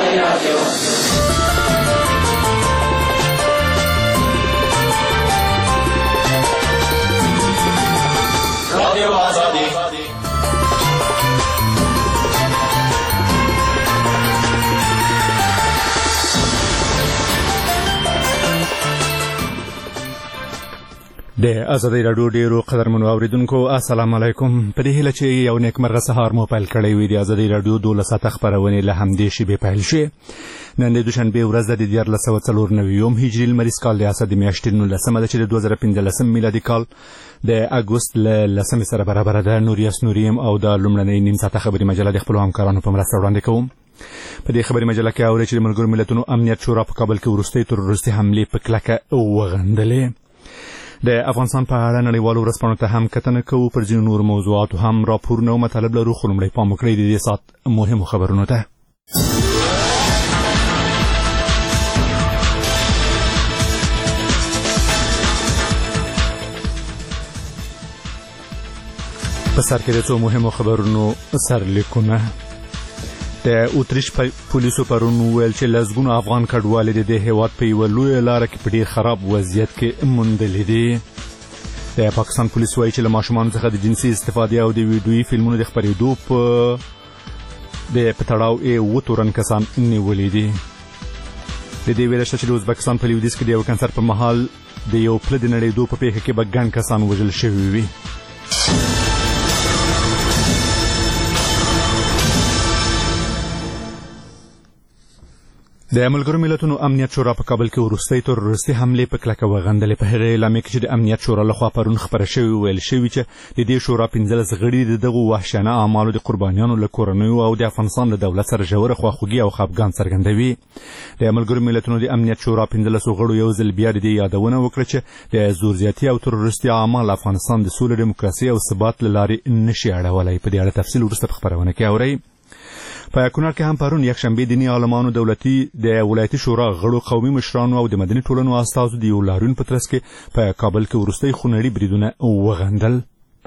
د ازادي راډیو ډیرو قدرمنو اوریدونکو السلام علیکم. په دې هیله چې یو نیکمرغه سهار مو پیل کړی وي. د ازادي راډیو 12 خبرونه له همدې شیبې پیل شي. نن د دوشنبه ورځ د 1494 هجري لمریز کال د اسد میاشتې 19 د 2015 میلادي کال د اګوست له 10 سره برابر ده. نوریاس نوریم او د لومړنۍ نیم ساعته خبري مجله د خپل همکارانو په مرسته وړاندې کوم. په دې خبري مجله کې اوري چې د ملګرو ملتونو امنیت شورا په کابل کې ورستۍ تروریستي حمله په کلکه وغندلې. د افغانستان په اړه نړیوالو ورځپاڼو ته هم کتنه کوو. پر ځینو نور موضوعاتو هم راپورونه او مطالب لرو، خو لومړی پام وکړئ د دې ساعت مهمو خبرونو ته. په سر کې د څو مهمو خبرونو سرلیکونه. د اتریش پولیسو پرون ویل چې لسګونو افغان کډوالې د دې هیواد په یوه لویه لاره کې په ډېر خراب وضعیت کې موندلې دي. د پاکستان پولیس وایي چې له ماشومانو څخه د جنسي استفادې او د ویډیویي فلمونو د خپرېدو په تړاو یې 7 تورن کسان نیولي دي. د دې ویل شوه چې د ازبکستان په لویدیځ کې د یو کنسرت پر مهال د یو پله د نړېدو په پیښه کې به ګڼ کسان وژل شوي وي. د ملګرو ملتونو امنیت شورا په کابل کې وروستۍ تروریستي حملې په کلکه وغندلې. په هغه اعلامیه کې چې د امنیت شورا لخوا پرون خبره شوې ویل شوي چې د دې شورا 15 غړي د دغو وحشیانه اعمالو د قربانیانو له کورنیو او د افغانستان له دولت سره ژوره خواخوږي او خفګان څرګندوي. د ملګرو ملتونو د امنیت شورا 15 غړو یو ځل بیا د دې یادونه وکړه چې د زور زیاتي او تروریستي اعمال افغانستان د سولې، دیموکراسي او ثبات له لارې نشي اړولی. په دې اړه تفصیل وروسته په خبرونه کې اورئ. په کونړ کې هم پرون یکشنبه دیني عالمانو، دولتي د ولایتي شورا غړو، قومي مشرانو او د مدني ټولنو استازو د یو لاریون په ترڅ کې په کابل کې وروستۍ خونړي بریدونه وغندل.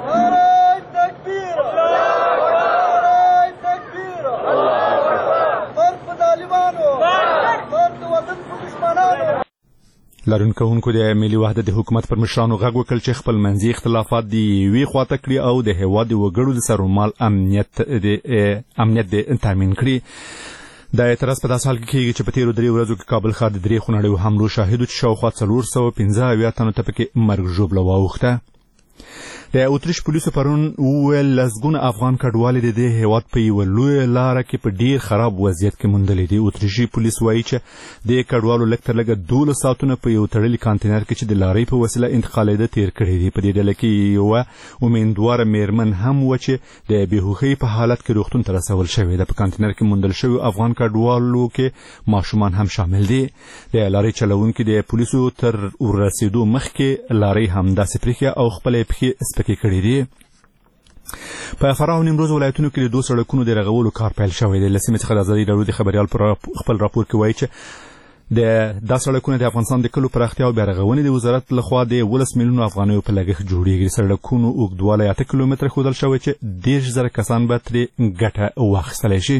لاریون کوونکو د ملي وحدت د حکومت پر مشرانو غږ وکړ چې خپل منځي اختلافات د یوې خواته کړي او د هېواد د وګړو د سرمال امنیت د تامین کړي. دا اعتراض په داسې حال کې کېږي چې په تېرو 3 ورځو کې کابل ښار د 3 خونړیو حملو شاهد و چې شاوخوا 415 تنو ته پکې مرګ ژوبله واوښته. د اتریش پولیسو پرون وویل لسګونه افغان کډوالې د دې هیواد په یوه لویه لاره کې په ډېر خراب وضعیت کې موندلې دي. اتریشي پولیس وایي چې د کډوالو لږ تر لږه 12 ساعتونه په یو تړلي کانتینر کې چې د لارۍ په وسیله انتقالېده تېر کړي دي. په دې ډله کې یوه امیندواره میرمن هم وه چې د بېهوښۍ په حالت کې روغتون ته رسول شوې ده. په کانتینر کې موندل شوي افغان کډوالو کې ماشومان هم شامل دي. د لارۍ چلوونکي د پولیسو تر ورسېدو مخکې لارۍ همداسې پرېښې او خپلې پښې سپکې کړي دي. په فراه او نیمروز ولایتونو کې د 2 سړکونو د رغولو کار پیل شوی دی. له سیمې څخه د ازادي راډیو د خبریال پر خپل راپور کې وایي چې دا سړکونه د افغانستان د کلو پراختیا او بیارغونې د وزارت لخوا د 12 میلیونو افغانیو په لګښت جوړیږي. سړکونو اوږدوالی 8 کیلومتره ښودل شوی چې 10,000 کسان به ترې ګټه واخیستلی شي.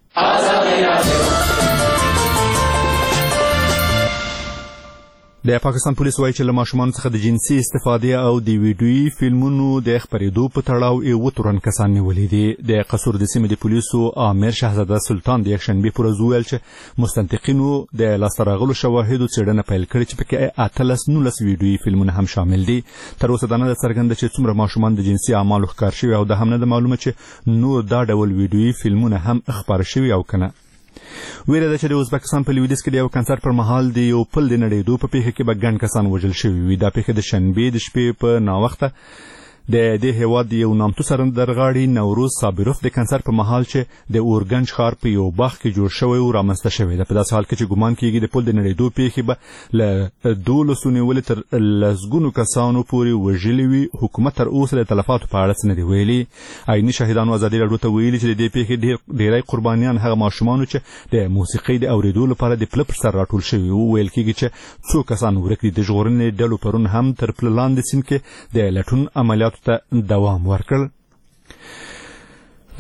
د پاکستان پولیس وایي چې له ماشومانو څخه د جنسي استفادې او د ویډیویي فلمونو د خپرېدو په تړاو یې 7 تورن کسان نیولي دي. د قصور د سیمې د پولیسو امیر شهزاده سلطان د یکشنبې په ورځ وویل چې مستنطقینو د لاسته راغلو شواهدو څېړنه پیل کړې چې پکې 18 ویډیویي فلمونه هم شامل دي. تر اوسه دا نه ده څرګنده چې څومره ماشومان د جنسي اعمالو ښکار شوي او دا هم نه ده معلومه چې نور دا ډول ویډیویي فلمونه هم خپاره شوي او که نه. ویره ده چې د ازبکستان په لویدیځ کې د یو کنسرت پر مهال د یو پل د نړېدو په پیښه کې به ګڼ کسان وژل شوي وي. دا پیښه د شنبې د شپې په ناوخته د دې هیواد د یو نامتو سندرغاړي نوروز صابروف د کنسرت په مهال چې د اورګنج ښار په یو باغ کې جوړ شوی و رامنځته شوی ده. په داسې حال کې چې ګمان کېږي د پل د نړېدو پیښې به له 12 نیولې تر لسګونو کسانو پورې وژلي وي. حکومت تر اوسه د تلفاتو په اړه څه نه دي ویلي. عیني شاهدانو ازادي راډیو ته ویلي چې د دې پیښې ډېری قربانیان هغه ماشومانو چې د موسیقۍ د اورېدو لپاره د پله پر سر راټول شوي وو. ویل کېږي چې څو کسان ورک دي. د ژغورنې ډلو پرون هم تر پله لاندې سیند کې د لټون عملیاتو ته دوام ورکړ.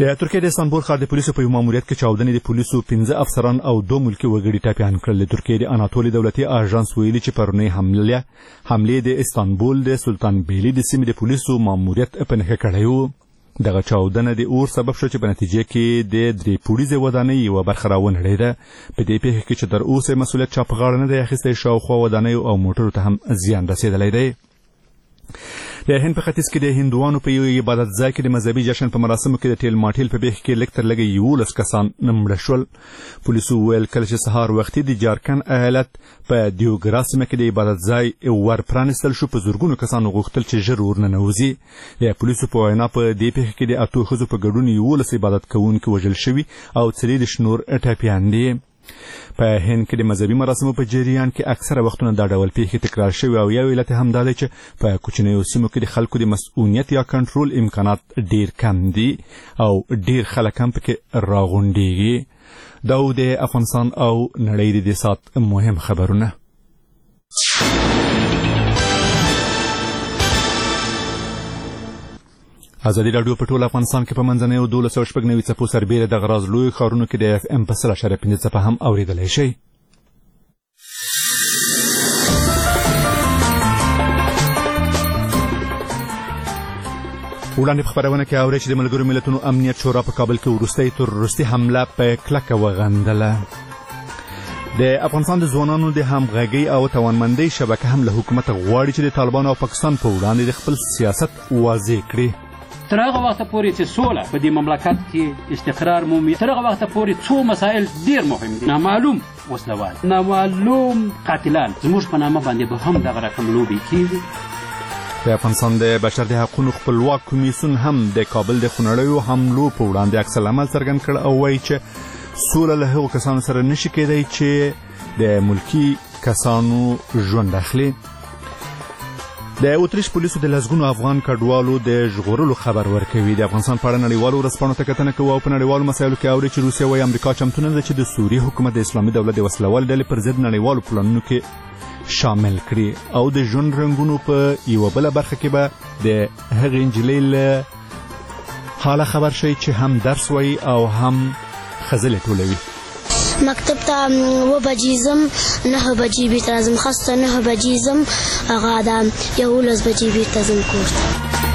د ترکیه د استانبول ښار د پولیسو په ماموریت کې چاودنې د پولیسو 15 افسران او 2 ملکي وګړي ټپیان کړل. د ترکیه د اناتولي دولتي اژانس ویلي چې پرونی حملې د استانبول د سلطان بیلی د سیمې د پولیسو ماموریت په نښه کړی و. دغه چاودنه د اور سبب شو چې په نتیجه کې د 3 پوړیزې ودانۍ یوه برخه راونړېده. په دې پیښه کې چې تر اوسه مسؤلیت چا په غاړه نه دی اخیستی، شاوخوا ودانیو او موټرو ته هم زیان رسېدلی دی. د هند په ختیځ کې د هندوانو په یو عبادت ځای کې د مذهبي جشن په مراسمو کې د ټیل ماټیل په پیښه کې لږ تر لږه 11 کسان مړه شول. پولیسو وویل کله چې سهار وختي د جارکند ایالت په دیوګرا سیمه کې د عبادت ځای ور پرانیستل شو، په زرګونو کسانو غوښتل چې ژر ورننوځي. د پولیسو په وینا په دې پیښه کې د 8 ښځو په ګډون 11 عبادت کوونکي وژل شوي او 40 نور ټپیان دي. په هند کې د مذهبي مراسمو په جریان کې اکثره وختونه دا ډول پیښې تکرار شوي او یو علت هم دا دی چې په کوچنیو سیمو کې د خلکو د مسؤلیت یا کنټرول امکانات ډیر کم دي او ډیر خلک هم پکې راغونډېږي. دا د افغانستان او نړۍ د سات مهم خبرونه. ازادي راډیو په ټول افغانستان کې په منځنیو 1290 څپو سربیره د غراز لوی ښارونو کې د FM په 100.5 څپه هم اوریدلی شي. وړاندې په خپرونه کې اورئ چې د ملګرو ملتونو امنیت شورا په کابل کې وروستۍ تروریستي حمله په کلکه وغندله. د افغانستان د ځوانانو د همغږۍ او توانمندۍ شبکه هم له حکومت غواړي چې د طالبانو او پاکستان په وړاندې د خپل سیاست واضح کړي. تر هغه وخته پورې چې سوله په دې مملکت کې استقرار مومي، تر هغه وخته پورې څو مسایل ډیر مهم دي. نامعلوم وسلوال، نامعلوم قاتلان زموږ په نامه باندې به هم دغه رقم لوبې کېږي. د افغانستان د بشر د حقوقو خپلواک کمیسیون هم د کابل د خونړیو حملو په وړاندې عکس العمل څرګند کړ او وایي چې سوله له هغو کسانو سره نشي کېدی چې د ملکي کسانو ژوند اخلي. د اتریش پولیسو د لسګونو افغان کډوالو د ژغورلو خبر ورکوي. د افغانستان په اړه نړیوالو ورځپاڼو ته کتنه کوو او په نړیوالو مسایلو کې اوري چې روسیه وايي امریکا چمتو نه ده چې د سوریې حکومت د اسلامي دولت د وسلوال ډلې پر ضد نړیوالو پلانونو کې شامل کړي او د ژوند رنګونو په یوه بله برخه کې به د هغې نجلۍ له حاله خبر شي چې هم درس وایي او هم خزلې ټولوي. مکتب ته 9 بجې ځم، 9 بجې بیرته راځم، خاصه 9 بجې ځم، هغه د 11 بجې بیرته ځم کور ته.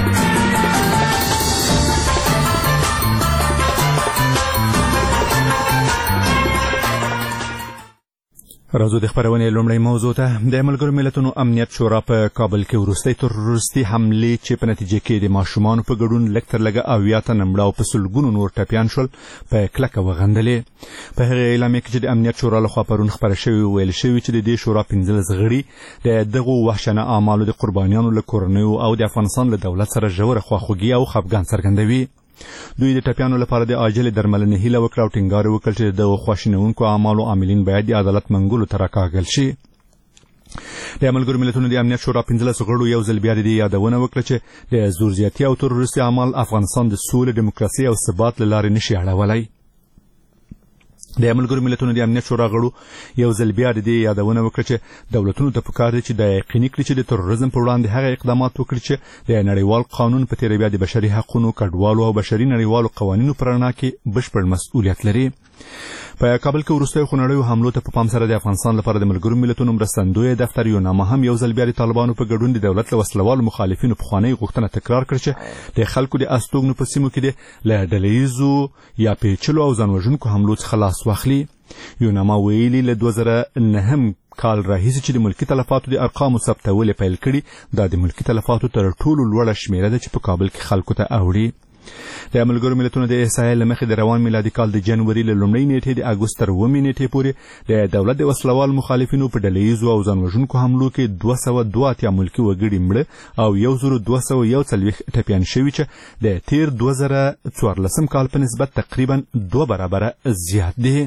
راځو د خپرونې لومړۍ موضوع ته. د ملګرو ملتونو امنیت شورا په کابل کې وروستۍ تروریستي حملې چې په نتیجه کې د ماشومانو په ګډون لږ تر لږه 80 تنه مړه او په سلګونو نور ټپیان شول په کلکه وغندلې. په هغې اعلامیه کې چې د امنیت شورا لخوا پرون خپره شوي ویل شوي چې د دې شورا 15 غړي د دغو وحشیانه اعمالو د قربانیانو له کورنیو او د افغانستان له دولت سره ژوره خواخوږي او خفګان څرګندوي. دوی د ټپیانو لپاره د عاجل درملنې هیله وکړه او ټینګار وکړ چې د خواشینونکو اعمالو عاملین باید د عدالت منګولو ته راکاږل شي. د ملګرو ملتونو د امنیت شورا 15 غړو یو ځل بیا د دې یادونه وکړه چې د زور زیاتي او تروریستي اعمال افغانستان د سولې، دیموکراسي او ثبات له لارې نشي اړولی. د ملګرو ملتونو د امنیت شورا غړو یو ځل بیا د دې یادونه وکړه چې دولتونو ته پکار دی چې د یقیني کړي چې د تروریزم په وړاندې هغه اقدامات وکړي چې د نړیوال قانون په تیره بیا د بشري حقوقو، کډوالو او بشري نړیوالو قوانینو په رڼا کې بشپړ مسؤلیت لري. په کابل کې وروستیو خونړیو حملو ته په پام سره د افغانستان لپاره د ملګرو ملتونو مرستندوی دفتر یو نامه هم یو ځل بیا د طالبانو په ګډون د دولت له وسلوالو مخالفینو پخوانۍ غوښتنه تکرار کړه چې د خلکو د استوګنو په سیمو کې له ډلهییزو یا پیچلو او ځانوژونکو حملو څخه لاس واخلي. یو نامه ویلي له 2009 کال راهیسې چې د ملکي تلفاتو د ارقامو ثبتول یې پیل کړي، دا د ملکي تلفاتو تر ټولو لوړه شمیره ده چې په کابل کې خلکو ته اوړي. د ملګرو ملتونو د احصایې له مخې د روان میلادي کال د جنوري له لومړۍ نیټې د اګوست تر 9 نیټې پورې د دولت د وسلوال مخالفینو په ډلهییزو او ځانوژونکو حملو کې 282 ملکي وګړي مړه او 1241 ټپیان شوي چې د تیر 2014 کال په نسبت تقریبا 2 برابره زیات دي.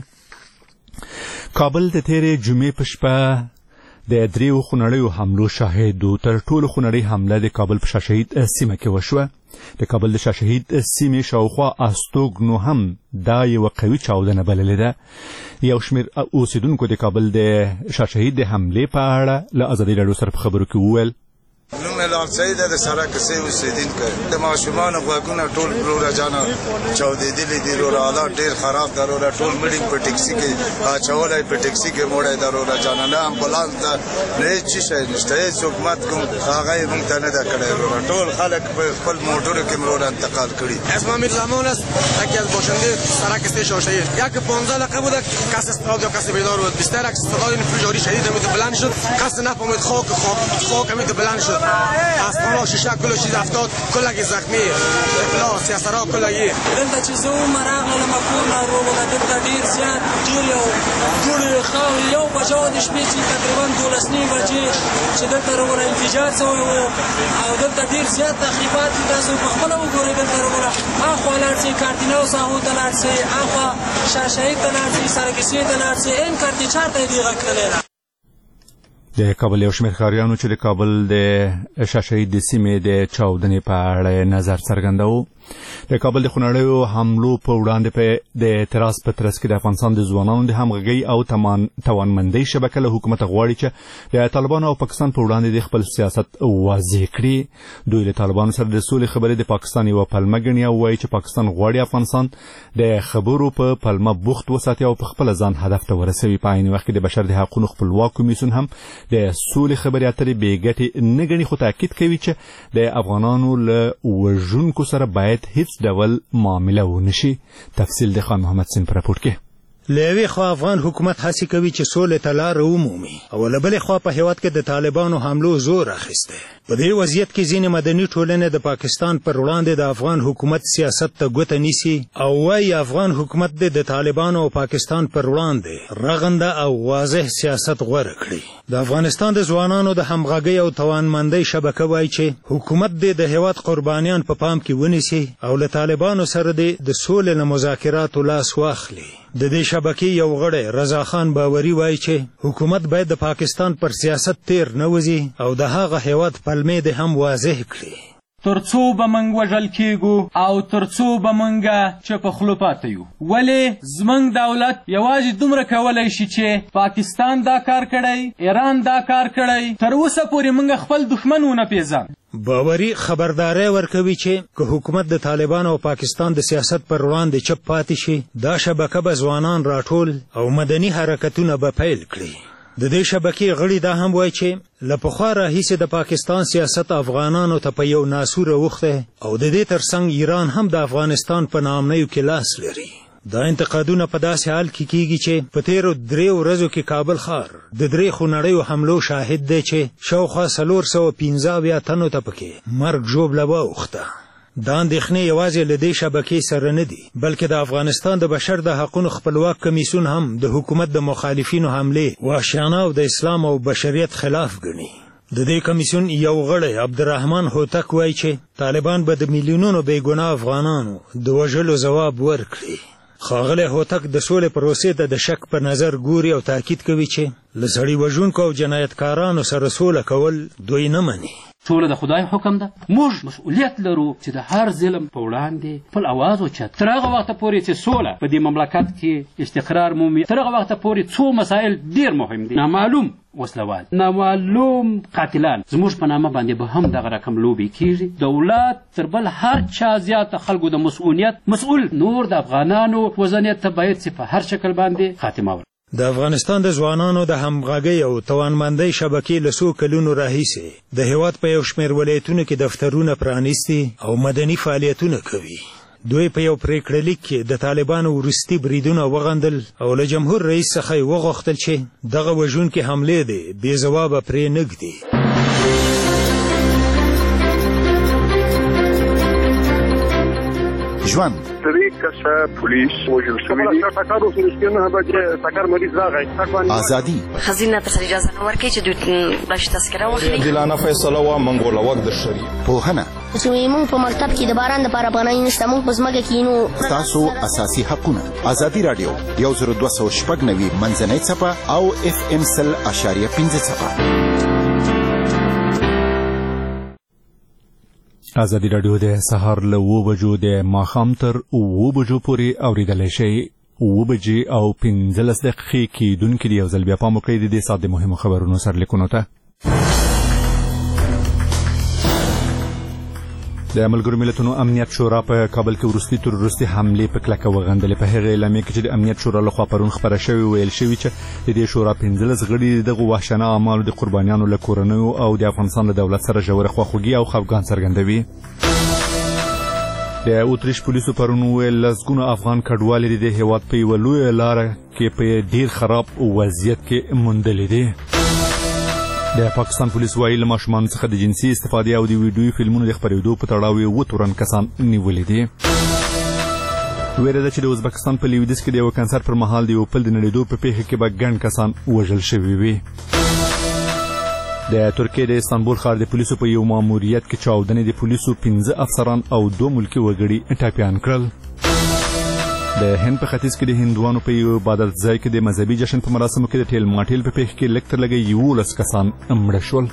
کابل د تیرې جمعې په شپه د 3 خونړیو حملو شاهد و. تر ټولو خونړۍ حمله د کابل په شاهشهید سیمه کې وشوه. د کابل د شاهشهید سیمې شاوخوا استوګنو هم دا یوه قوي چاودنه بللې ده. یو شمېر اوسیدونکو د کابل د شاهشهید د حملې په اړه له ازادي راډیو سره په خبرو کې وویل مې لال سعید د سړک سې اوسېدونکی د ماشومانو غوږونه ټول وروره جانه چاودېدلي دي وروره حالات ډېر خراب ده وروره ټول مړي په ټکسي کې اچولی په ټکسي کې موړی ده وروره جانه نه امبولانس ده نه هېڅ چی شی نشته هېڅ حکومت کوم هغه یې موږ ته نه ده کړی وروره ټول خلک په خپل موټرو کې وروره انتقال کړي. اسم امیر زمان است، یکی از باشنده سرک استیش شهید. یک 15 دقیقه بود کس استاد یا کسی بیدار بود. بیشتر صدای انفجاری شدید امید بلند شد. کسی نفهمید خاک امید بلند شد. اسمانا شیشه کل چیز افتاد، کلگی زخمی، افلاس سیاسرا کلگی. دلته چې زه راغلم کور ناروغ وم، دلته ډېر زیات ډېر یو دوړې خاورې 1 بجه د شپې چې تقریبا 12 بجې چې دلته وروره انفجار شوی و او دلته ډېر زیات تخریبات دي. تاسو په خپله وګورئ دلته وروره اخوا لاړ شئ کارتینو ساحو ته لاړ شئ، اخوا شاه شهید ته لاړ شئ، سرکسي ته لاړ شئ، این کارتې چارته یې دې غږ تللی ده. د کابل یو شمېر ښاریانو چې د کابل د شاه شهید د سیمې د چاودنې په اړه نظر څرګنداوه. د کابل د خونړیو حملو په وړاندې د اعتراض په ترڅ کې د افغانستان د ځوانانو د همغږۍ او توانمندۍ شبکه له حکومت غواړي چې د طالبانو او پاکستان په وړاندې د خپل سیاست واضح کړي. دوی له طالبانو سره د سولې خبرې د پاکستان یوه پلمه ګڼي او وایي چې پاکستان غواړي افغانستان د خبرو په پلمه بوخت وساتي او په خپل ځان هدف ته ورسوي. په عین وخت کې د بشر د حقوقو خپلواک کمیسیون هم د سولې خبرې اترې بې ګټې نه ګڼي، خو تاکید کوي چې د افغانانو له وژونکو سره باید هیڅ ډول معامله ونشي. تفصیل د خان محمد سین پر راپور کې. لوی خو افغان حکومت هڅه کوي چې سولې ته لار ومومي او له بلې خوا په هیواد کې د طالبانو حملو زور اخیسته. په دې وضعیت کې ځینې مدني ټولنې د پاکستان پر وړاندې د افغان حکومت سیاست ته ګوته نیسي او وايي افغان حکومت د طالبانو او پاکستان پر وړاندې رغنده او واضح سیاست غوره کړي. د افغانستان د ځوانانو د همغږۍ او توانمندۍ شبکه وايي چې حکومت د هیواد قربانیان په پام کې ونیسي او له طالبانو سره د سولې له مذاکراتو لاس واخلي. د دې شبکې یو غړی رضا خان باوري وایي چې حکومت باید د پاکستان پر سیاست تیر نه وځي او د هغه هیواد پلمې د هم واضح کړي. ترڅو به موږ وژل کېږو او ترڅو به موږ چپ خوله پاتې یو. ولې زموږ دولت یوازې دومره کولی شي چې پاکستان دا کار کړی، ایران دا کار کړی، تر اوسه پورې موږ خپل دښمن ونه پیژنو. باوري خبرداري ورکوي چې که حکومت د طالبانو او پاکستان د سیاست پر وړاندې چپ پاتې شي، دا شبکه به ځوانان راټول او مدني حرکتونه به پیل کړي. د دې شبکې غړي دا هم وایي چې له پخوا راهیسې د پاکستان سیاست افغانانو ته په یو ناسور اوښتی او د دې ترڅنګ ایران هم د افغانستان په نامنیو کې لاس لري. دا انتقادونه په داسې حال کې کیږي چې په تیرو 3 ورځو کې کابل ښار د 3 خونړیو حملو شاهد دی چې شاوخوا 415 تنو ته پکې مرګ ژوبله واوښته. دا اندېښنې یوازې له دې شبکې سره نه دي بلکې د افغانستان د بشر د حقوقو خپلواک کمیسیون هم د حکومت د مخالفینو حملې وحشیانه او د اسلام او بشریت خلاف ګڼي. د دې کمیسیون یو غړی عبدالرحمن هوتک وایي چې طالبان به د میلیونونو بېګناه افغانانو د وژلو ځواب ورکړي. ښاغلی هوتک د سولې پروسې ته د شک په نظر ګوري او تاکید کوي چې له سړي وژونکو او جنایتکارانو سره سوله کول دوی نه مني. سوله د خدای حکم ده. موږ مسؤلیت لرو چې د هر ظلم په وړاندې خپل اواز اوچت. تر هغه وخته پورې چې سوله په دې مملکت کې استقرار مومي، تر هغه وخته پورې څو مسایل ډېر مهم دي. نامعلوم وسلوال، نامعلوم قاتلان زموږ په نامه باندې به هم دغه رقم لوبې کېږي. دولت تر بل هر چا زیاته خلکو د مسؤول نور د افغانانو وضعیت ته باید چې په هر شکل باندې خاتمه ورکړي. د افغانستان د ځوانانو د همغږۍ او توانمندۍ شبکې له څو کلونو راهیسې د هیواد په یو شمېر ولایتونو کې دفترونه پرانیستي او مدني فعالیتونه کوي. دوی په یو پریکړه لیک کې د طالبانو وروستي بریدونه وغندل او له جمهور رئیس څخه یې وغوښتل چې دغه وژونکې حملې دې بې ځوابه پرې نږدي. ژوند 3 کسه پولیس وژل شوي دي. ازادي خزینه ته اجازه نه ورکوي چې دوی بلش تذکره واخلي. عادلانه فیصله وه منګول وک د شری پوهنه چې موږ په مکتب کې د باران لپاره پناه نشته، موږ په ځمکه کې نو تاسو اساسي حقونه. ازادي رادیو 102.9 منځنۍ څپه او FM 100.5 څپه. ازادي رادیو د سهار له 9 بجو د ماښام تر 9 بجو پورې اورېدلی شئ. 9 بجې او 15 دقیقې کېدونکې دي. یو ځل بیا پام وکړئ د دې ساعت د مهمو خبرونو سرلیکونو ته. د ملګرو ملتونو امنیت شورا په کابل کې وروستي تروریستي حملې په کلکه وغندلې. په هغې اعلامیه کې چې د امنیت شورا لخوا پرون خپره شوې ویل شوي چې د دې شورا 15 غړي دغه وحشیانه اعمالو د قربانیانو له کورنیو او د افغانستان له دولت سره ژوره خواخوږي او خفګان څرګندوي. د اتریش پولیسو پرون ویل لسګونه افغان کډوال د دې هیواد په یوه لویه لاره کې په ډیر خراب وضعیت کې موندلې دي. د پاکستان پولیس وایي له ماشومانو څخه د جنسي استفادې او د ویډیو فلمونو د خپرېدو په تړاو یې 7 تورن کسان نیولي دي. ویره ده چې د ازبکستان په لویدیځ کې د یو کنسرت پر مهال د یو پل د نړېدو په پیښه کې به ګڼ کسان وژل شوي وي. د ترکیې د استانبول ښار د پولیسو په یو ماموریت کې چاودنې د پولیسو 15 افسران او 2 ملکي وګړي ټپیان کړل. د هند په ختیځ کې د هندوانو په یو عبادت ځای کې د مذهبي جشن په مراسمو کې د ټیل ماټیل په پیښه کې لږ تر لږه 11 کسان مړه شول.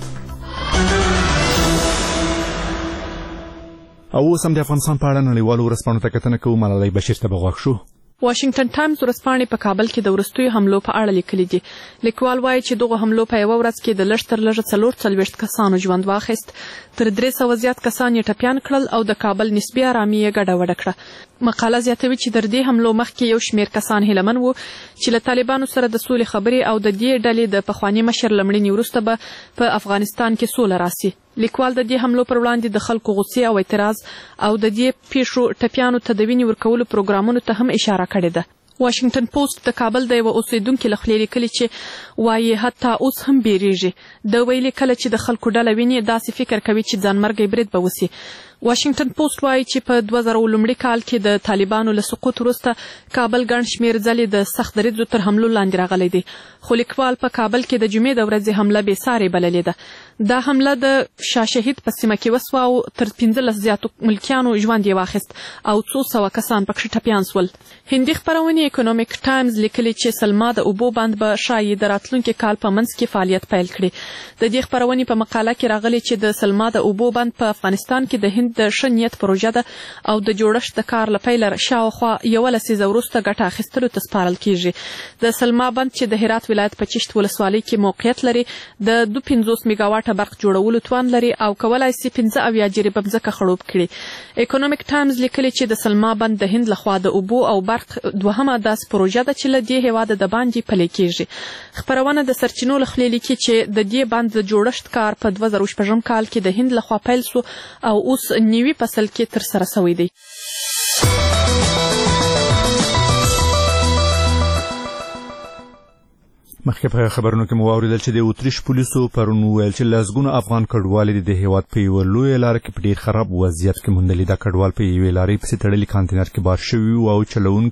او اوس هم د افغانستان په اړه نړیوالو ورځپاڼو ته کتنه کوو. ملالۍ بشیر ته به غوږ شو. واشنگټن ټایمز ورځپاڼې په کابل کې د وروستیو حملو په اړه لیکلي دي. لیکوال وایي چې دغه حملو په یوه ورځ کې د لږ تر لږه 44 کسانو ژوند واخیست، تر 300 زیات کسان یې ټپیان کړل او د کابل نسبي ارامي یې ګډوډه کړه. مقاله زیاتوي چې تر دې حملو مخکې یو شمېر کسان هیلهمن وو چې له طالبانو سره د سولې خبرې او د دې ډلې د پخواني مشر له مړینې وروسته به په افغانستان کې سوله راسي. لیکوال د دې حملو پر وړاندې د خلکو غوسې او اعتراض او د دې پیښو ټپیانو ته د وینې ورکولو پروګرامونو ته هم اشاره کړې ده. واشنگټن پوسټ د کابل د یو اوسیدونکو له خولې لیکلي چې وایي حتی اوس هم بیریږي. د ویلي کله چې د خلکو ډله ویني داسې فکر کوي چې ځانمرګي برید به وسي. واشنگټن پوسټ وایي چې په 2000 لومړي کال کې د طالبانو له سقوط وروسته کابل ګڼ شمېر ځلې د سخت دریځو تر حملو لاندې راغلی دی. خو لیکوال په کابل کې د جمعې د ورځې حمله بې سارې بللې ده. دا حمله د شاه شهید په سیمه کې وسوه او تر 15 زیاتو ملکیانو ژوند یې واخیست او 200 کسان پکښې ټپیان سول. هندي خپرونې اکونومیک ټایمز لیکلي چې سلما د اوبو بند به ښایي د راتلونکي کال په منځ کې فعالیت پیل کړي. د دې خپرونې په مقاله کې راغلي چې د سلما د اوبو بند په افغانستان کې د هند د ښه نیت پروژه ده او د جوړښت د کار له پیله شاوخوا 11 لسیزه وروسته ګټه اخیستلو ته سپارل کیږي. د سلما بند چې د هرات ولایت په چشت ولسوالۍ کې موقعیت لري د 250 میګاواټه برق جوړولو توان لري او کولای شي 15 جریبه ځمکه خړوب کړي. اکونومیک ټایمز لیکلي چې د سلما بند د هند لخوا د اوبو او برق دوهمه داسې پروژه ده چې له دې هېواده د باندې پلی کیږي. خپرونه د سرچینو له خولې لیکي چې د دې بند د جوړښت کار په 2016 کال کې د هند لخوا پیل سو او اوس نوي فصل کې تر سره شوی دی. مخکې په خبرونو کې مو واورېدل چې د اتریش پولیسو پرون ویل چې لسګونه افغان کډوال د هیواد په یوه لویه لاره کې په ډېر خراب وضعیت کې موندلي. دا کډوال په یوې لارې پسې تړلي کانتینر کې بار شوي وو او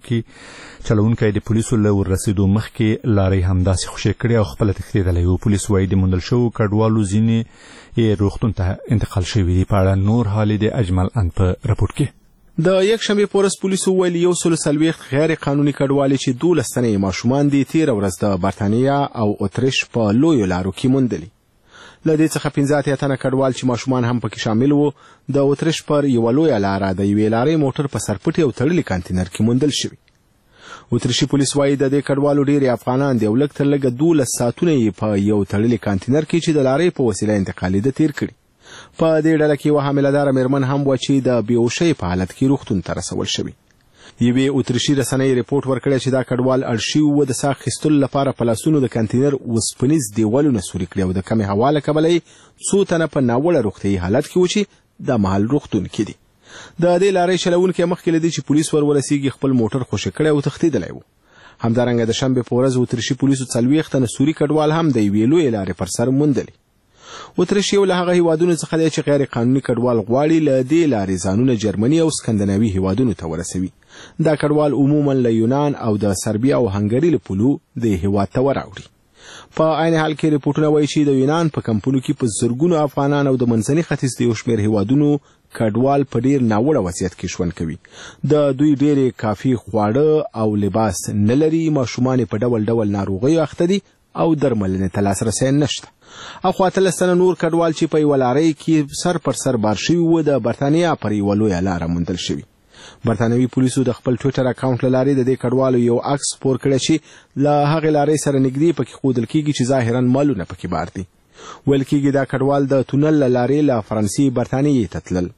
چلوونکی د پولیسو له وررسېدو مخکې لارۍ همداسې خوشې کړې او خپله تښتېدلی وو. پولیس وایي د موندل شوو کډوالو ځینې یې روغتون ته انتقال شوي دي. په اړه نور حال د اجمل ان په رپورټ کې. د یکشنبې په ورځ پولیسو ویلي 140 غیر قانوني کډوالې چې 12 تنې ماشومان دي تېره ورځ د برتانیا او اتریش په لویو لارو کې موندلي. له دې څخه 15 تنه کډوال چې ماشومان هم پکې شامل وو د اتریش پر یوه لویه لاره د یوې لارې موټر په سرپټي او تړلي کانتینر کې موندل شوي. اتریشي پولیس وایي د دې کډوالو ډېرې افغانان دي او لږ تر لږه 12 ساعتونه یې په یو تړلي کانتینر کې چې د لارې په وسیله انتقالېده تېر کړي. په دې ډله کې یوه حاملهداره مېرمن هم وه چې د بېهوشۍ په حالت کې روغتون ته رسول شوي. یوې اتریشي رسنۍ ریپورټ ورکړی چې دا کډوال اړ شوي وو د ساه اخیستلو لپاره په لاسونو د کانتینر اوسپنیز دیوالونه سوري کړي او د کمې هوا له کبله یې 100 تنه په ناوړه روغتیایي حالت کې وو چې دا مهال روغتون کې دي. د دې لارۍ چلوونکی مخکې له دې چې پولیس ورورسېږي خپل موټر خوشې کړی او تښتېدلی وو. همدارنګه د شنبې په ورځ اتریشي پولیسو 40 تنه سوري کډوال هم د یوې لویې لارې پر سر موندلي. اتریش یو له هغه هیوادونو څخه دی چې غیر قانوني کډوال غواړي له دې لارې ځانونه جرمني او سکندناوي هیوادونو ته ورسوي. دا کډوال عموما له یونان او د سربیا او هنګري له پولو د هیواد ته وراوړي. په عین حال کې ریپورټونه وایي چې د یونان په کمپونو کې په زرګونو افغانان او د منځني ختیځ د یو شمېر هیوادونو کډوال په ډېر ناوړه وضعیت کې ژوند کوي. د دوی ډېرې کافي خواړه او لباس نه لري، ماشومان په ډول ډول ناروغیو اخته دي او درملنې ته لاسرسی نشته. او خو 13 تنه نور کډوال چې په یوه لارۍ کې سر پر سر بار شوي وو د برتانیا پر یوه لویه لاره موندل شوي. برتانوي پولیسو د خپل ټویټر اکاونټ له لارې د دې کډوالو یو عکس خپور کړی چې له هغې لارۍ سره نږدې پکې ښودل کېږي چې ظاهرا مالونه پکې بار دي. ویل کېږي دا کډوال د تونل له لارې له فرانسې برتانیې ته تلل.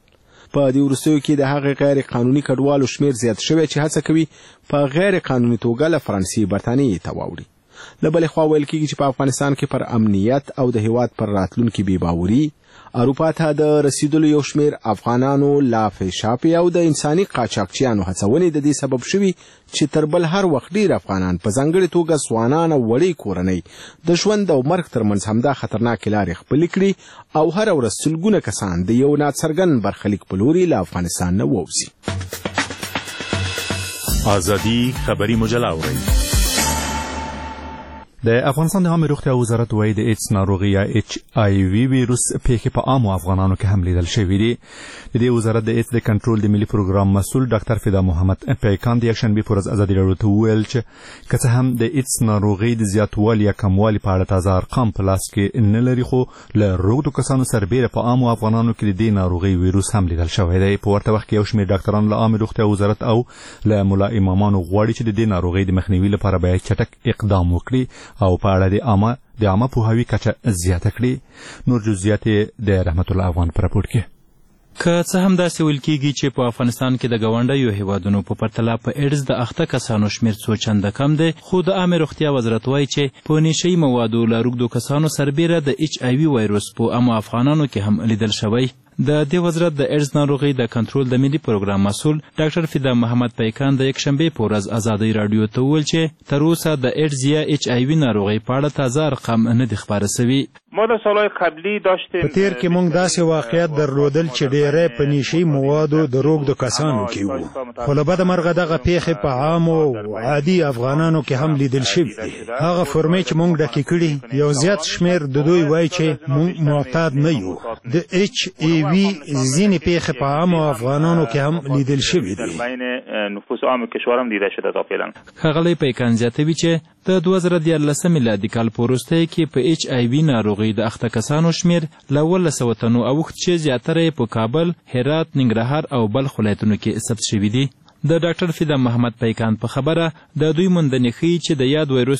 په دې وروستیو کې د هغې غیر قانوني کډوالو شمیر زیات شوی چې هڅه کوي په غیر قانوني توګه له فرانسې برطانیې ته واوړي. له بلې خوا ویل کېږي چې په افغانستان کې پر امنیت او د هیواد پر راتلونکي بېباوري اروپا ته د رسیدلو یو شمیر افغانانو لا فشاپې او د انساني قاچاقچیانو هڅونې د دې سبب شوي چې تر بل هر وخت ډیر افغانان په ځانګړې توګه ځوانان او وړې کورنۍ د ژوند او مرګ ترمنځ همدا خطرناکې لارې خپلې کړي او هره ورځ سلګونه کسان د یو ناڅرګند برخلیک په لوري له افغانستان نه ووځي. ازادي خبري مجله اورئ. د افغانستان د عامه روغتیا وزارت وايي د ایډز ناروغي یا HIV ویروس پیښې په عامو افغانانو کې هم لیدل شوې دي. د دې وزارت د ایډز د کنټرول د ملي پروګرام مسؤل ډاکټر فدا محمد پیکان د یکشنبه پر ورځ ازادي راډیو ته وویل چې که څه هم د ایډز ناروغي د زیاتوالي یا کموالي په اړه تازه ارقام په لاس کې نه لري، خو له روغتو کسانو سربېره په عامو افغانانو کې د دې ناروغي ویروس هم لیدل شوی دی. په ورته وخت کې یو شمېر ډاکټران له عامه روغتیا وزارت او له ملا امامانو غواړي چې د دې ناروغي د مخنیوي لپاره باید چټک اقدام وکړي او په اړه د عامه پوهاوي کچه زیاته کړي. نور جزئیات د رحمت الله افغان په راپور کې. که څه هم داسې ویل کېږي چې په افغانستان کې د ګاونډیو هیوادونو په پرتله په ایډز د اخته کسانو شمیر څو چنده کم دی، خو د عامه روغتیا وزارت وایي چې په نشهیي موادو له روږدو کسانو سربېره د HIV وایروس په عامو افغانانو کې هم لیدل شوی. د دې وزارت د ایډز ناروغي د کنټرول د ملي پروګرام مسؤل ډاکټر فدا محمد پیکان د یکشنبه په ورځ ازادي راډیو ته وویل چې تر اوسه د ایډز یا HIV ناروغي په اړه تازه ارقام نه دي خپاره شوي. ما در سالهای قبلی داشتیم په تیر کې موږ داسې واقعیت درلودل چې ډېری په نشهیي موادو د روږدو کسانو کې وو، خو له بده مرغه دغه پیښې په عامو او عادي افغانانو کې هم لیدل شوي دي. هغه فورمې چې موږ ډکې کړي یو زیات شمیر د دوی وایي چې موږ معتاد نه یو. د HIV ځینې پیښې په عامو افغانانو کې هم لیدل شوي دي. نفوس عام کشور هم دیده شده تا فعلا. ښاغلی پیکان زیاتوي چې د 2014 میلادي کال په وروستیو کې په HIV ناروغي د اخته کسانو شمیر له 1200 تنو اوښت چې زیاتره یې په کابل، هرات، ننګرهار او بلخ ولایتونو کې ثبت شوي دي. د ډاکټر فدا محمد پیکان په خبره د دوی موندنې ښیي چې د یاد وایروس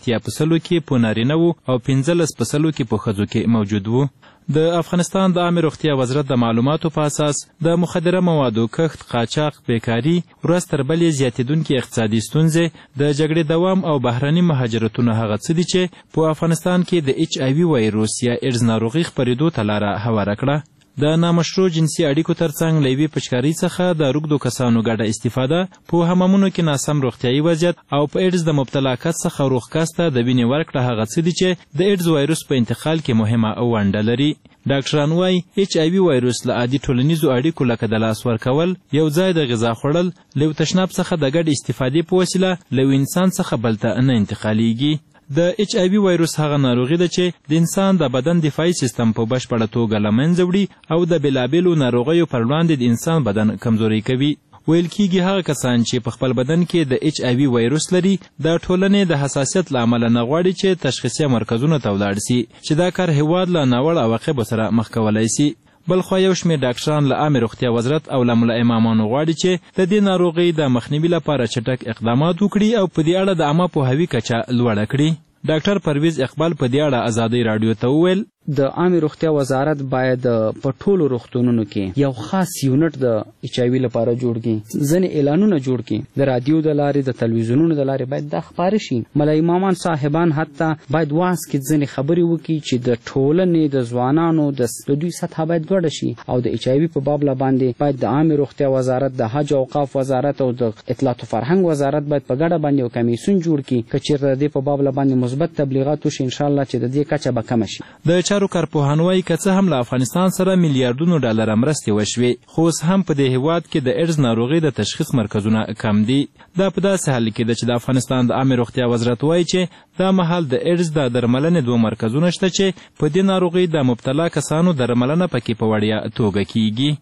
85% کې په نارینه وو او 15% کې په ښځو کې موجود وو. د افغانستان د عامه روغتیا وزارت د معلوماتو په اساس د مخدره موادو کښت، قاچاق، بیکاري، ورځ تر بلې زیاتېدونکې اقتصادي ستونزې، د جګړې دوام او بهرني مهاجرتونه هغه څه دي چې په افغانستان کې د HIV وایروس یا ایډز ناروغي خپرېدو ته لاره هواره کړه. د نامشروع جنسي اړیکو ترڅنګ له یوې پچکارۍ څخه د روږدو کسانو ګډه استفاده، په حمامونو کې ناسم روغتیایي وضعیت او په ایډز د مبتلا کس څخه روغ کس ته د وینې ورکړه هغه څه دي چې د ایډز وایروس په انتقال کې مهمه ونډه لري. ډاکټران وایي HIV وایروس له عادي ټولنیزو اړیکو لکه د لاس ورکول، یو ځای د غذا خوړل، له یو تشناب څخه د ګډ استفادې په وسیله له یو انسان څخه بل ته نه انتقالیږي. د HIV وایروس هغه ناروغي ده چې د انسان د بدن دفاعي سیستم په بشپړه توګه له منځه وړي او د بېلابېلو ناروغیو پر وړاندې د انسان بدن کمزوری کوي. ویل کېږي هغه کسان چې په خپل بدن کې د HIV وایروس لري د ټولنې د حساسیت له امله نه غواړي چې تشخیصي مرکزونو ته ولاړ سي، چې دا کار هیواد له ناوړه عواقبو سره مخ کولی سي. بلخوا یو شمېر ډاکټران له عامې روغتیا وزارت او له ملا امامانو غواړي چې د دې ناروغۍ د مخنیوي لپاره چټک اقدامات وکړي او په دې اړه د عامه پوهاوي کچه لوړه کړي. ډاکټر پرویز اقبال په دې اړه ازادي راډیو ته وویل د عامه روغتیا وزارت باید په ټولو روغتونونو کې یو خاص یونټ د HIV لپاره جوړ کړي، ځنې اعلانونه جوړ کړي، د رادیو د لارې، د تلویزیونونو د لارې باید دا خپاره شي. ملا امامان صاحبان حتی باید واعظ کې ځنې خبرې وکړي چې د ټولنې د ځوانانو د دوی سطحه باید لوړه شي او د HIV په باب باندې باید د عامه روغتیا وزارت، د حج او اوقاف وزارت او د اطلاعات او فرهنګ وزارت باید په ګډه باندې یو کمیسیون جوړ کړي که چېرته د دې په باب باندې مثبت تبلیغات وشي، انشاءالله چې د دې کچه به کمه شي. د چارو کارپوهان وایي که څه هم له افغانستان سره میلیارډونو ډالره مرستې وشوې، خو اوس هم په دې هیواد کې د ایډز ناروغۍ د تشخیص مرکزونه کم دي. دا په داسې حال کې ده چې د افغانستان د عامه روغتیا وزارت وایي چې دا مهال د ایډز د درملنې 2 مرکزونه شته چې په دې ناروغۍ د مبتلا کسانو درملنه پکې په وړیا توګه کیږي.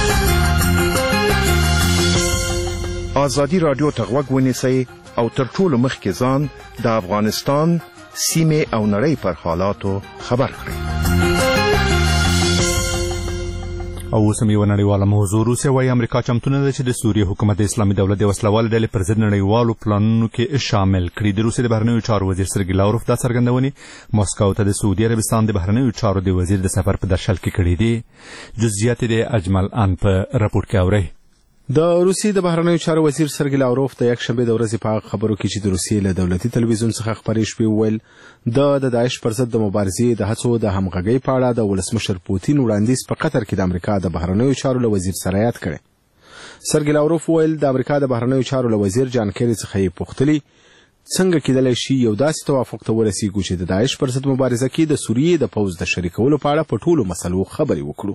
ازادي راډیو ته غوږ ونیسئ او تر ټولو مخکې ځان د افغانستان، سیمې او نړۍ پر حالاتو خبر کړئ. او اوس هم یوه نړیواله موضوع روسیه وایي امریکا چمتو نه ده چې د سوریې حکومت د اسلامي دولت د وسلوالې ډلې پر ضد نړیوالو پلانونو کې شامل کړي. د روسیې د بهرنیو چارو وزیر سرګي لاوروف دا څرګندونې مسکو ته د سعودي عربستان د بهرنیو چارو د وزیر د سفر په درشل کې کړي دي. جزئیات د اجمل ان په راپور کې اورئ. د روسیې د بهرنیو چارو وزیر سرګي لاوروف د یکشنبه د ورځې په خبرو کې چې د روسیې له دولتي تلویزیون څخه خبرې شوې وویل د داعش پر ضد د مبارزې د هڅو د همغږۍ په اړه د ولسمشر پوتین وړاندیز په قطر کې د امریکا د بهرنیو چارو له وزیر سره یاد کړی. سرګي لاوروف وویل د امریکا د بهرنیو چارو له وزیر جان کیری څخه یې پوښتلي څنګه کېدلی شي یو داسې توافق ته ورسیږو چې د داعش پر ضد مبارزه کې د سوریې د پوځ د شریکولو په اړه په ټولو مسلو خبرې وکړو.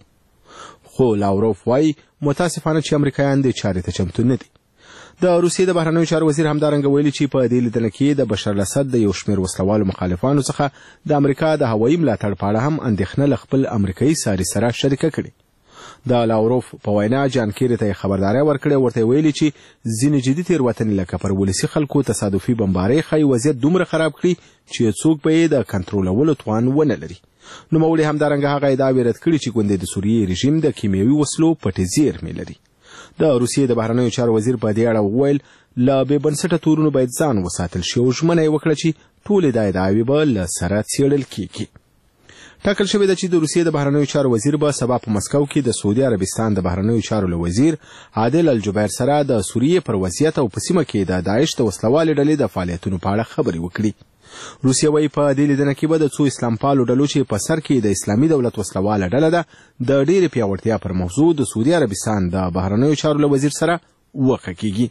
خو لاوروف وایي متاسفانه چې امریکایان دې چارې ته چمتو نه دي. د روسیې د بهرنیو چارو وزیر همدارنګه ویلي چې په دې لیدنه کې د بشار الاسد د یو شمېر وسلوالو مخالفانو څخه د امریکا د هوایي ملاتړ په اړه هم اندېښنه له خپل امریکایي ساري سره شریکه کړې. د لاوروف په وینا جان کیری ته خبرداری ورکړې ورته ویلي چې ځینې جدي تېروتنې لکه پر ولسي خلکو تصادفي بمبارۍ ښایي وضعیت دومره خراب کړي چې څوک به یې د کنټرولولو توان ونه لري. نوموړي همدارنګه هغه ادعاوې رد کړي چې ګوندې د سوریې رژیم د کیمیاوي وسلو پټې زیرمې لري. د روسیې د بهرنیو چارو وزیر په دې اړه وویل له بې بنسټه تورونو باید ځان وساتل شي او ژمنه یې وکړه چې ټولې دا ادعاوې به له سره څېړل کیږي. ټاکل شوې ده چې د روسیې د بهرنیو چارو وزیر به سبا په مسکو کې د سعودي عربستان د بهرنیو چارو له وزیر عادل الجبیر سره د سوریې پر وضعیت او په سیمه کې د داعش د وسلوالې ډلې د فعالیتونو په اړه خبرې وکړي. روسیه وایي په دې لیدنه کې به د څو اسلام پالو ډلو چې په سر کې د اسلامي دولت وسلواله ډله ده د ډېرې پیاوړتیا پر موضوع د سعودي عربستان د بهرنیو چارو له وزیر سره وقفه کیږي.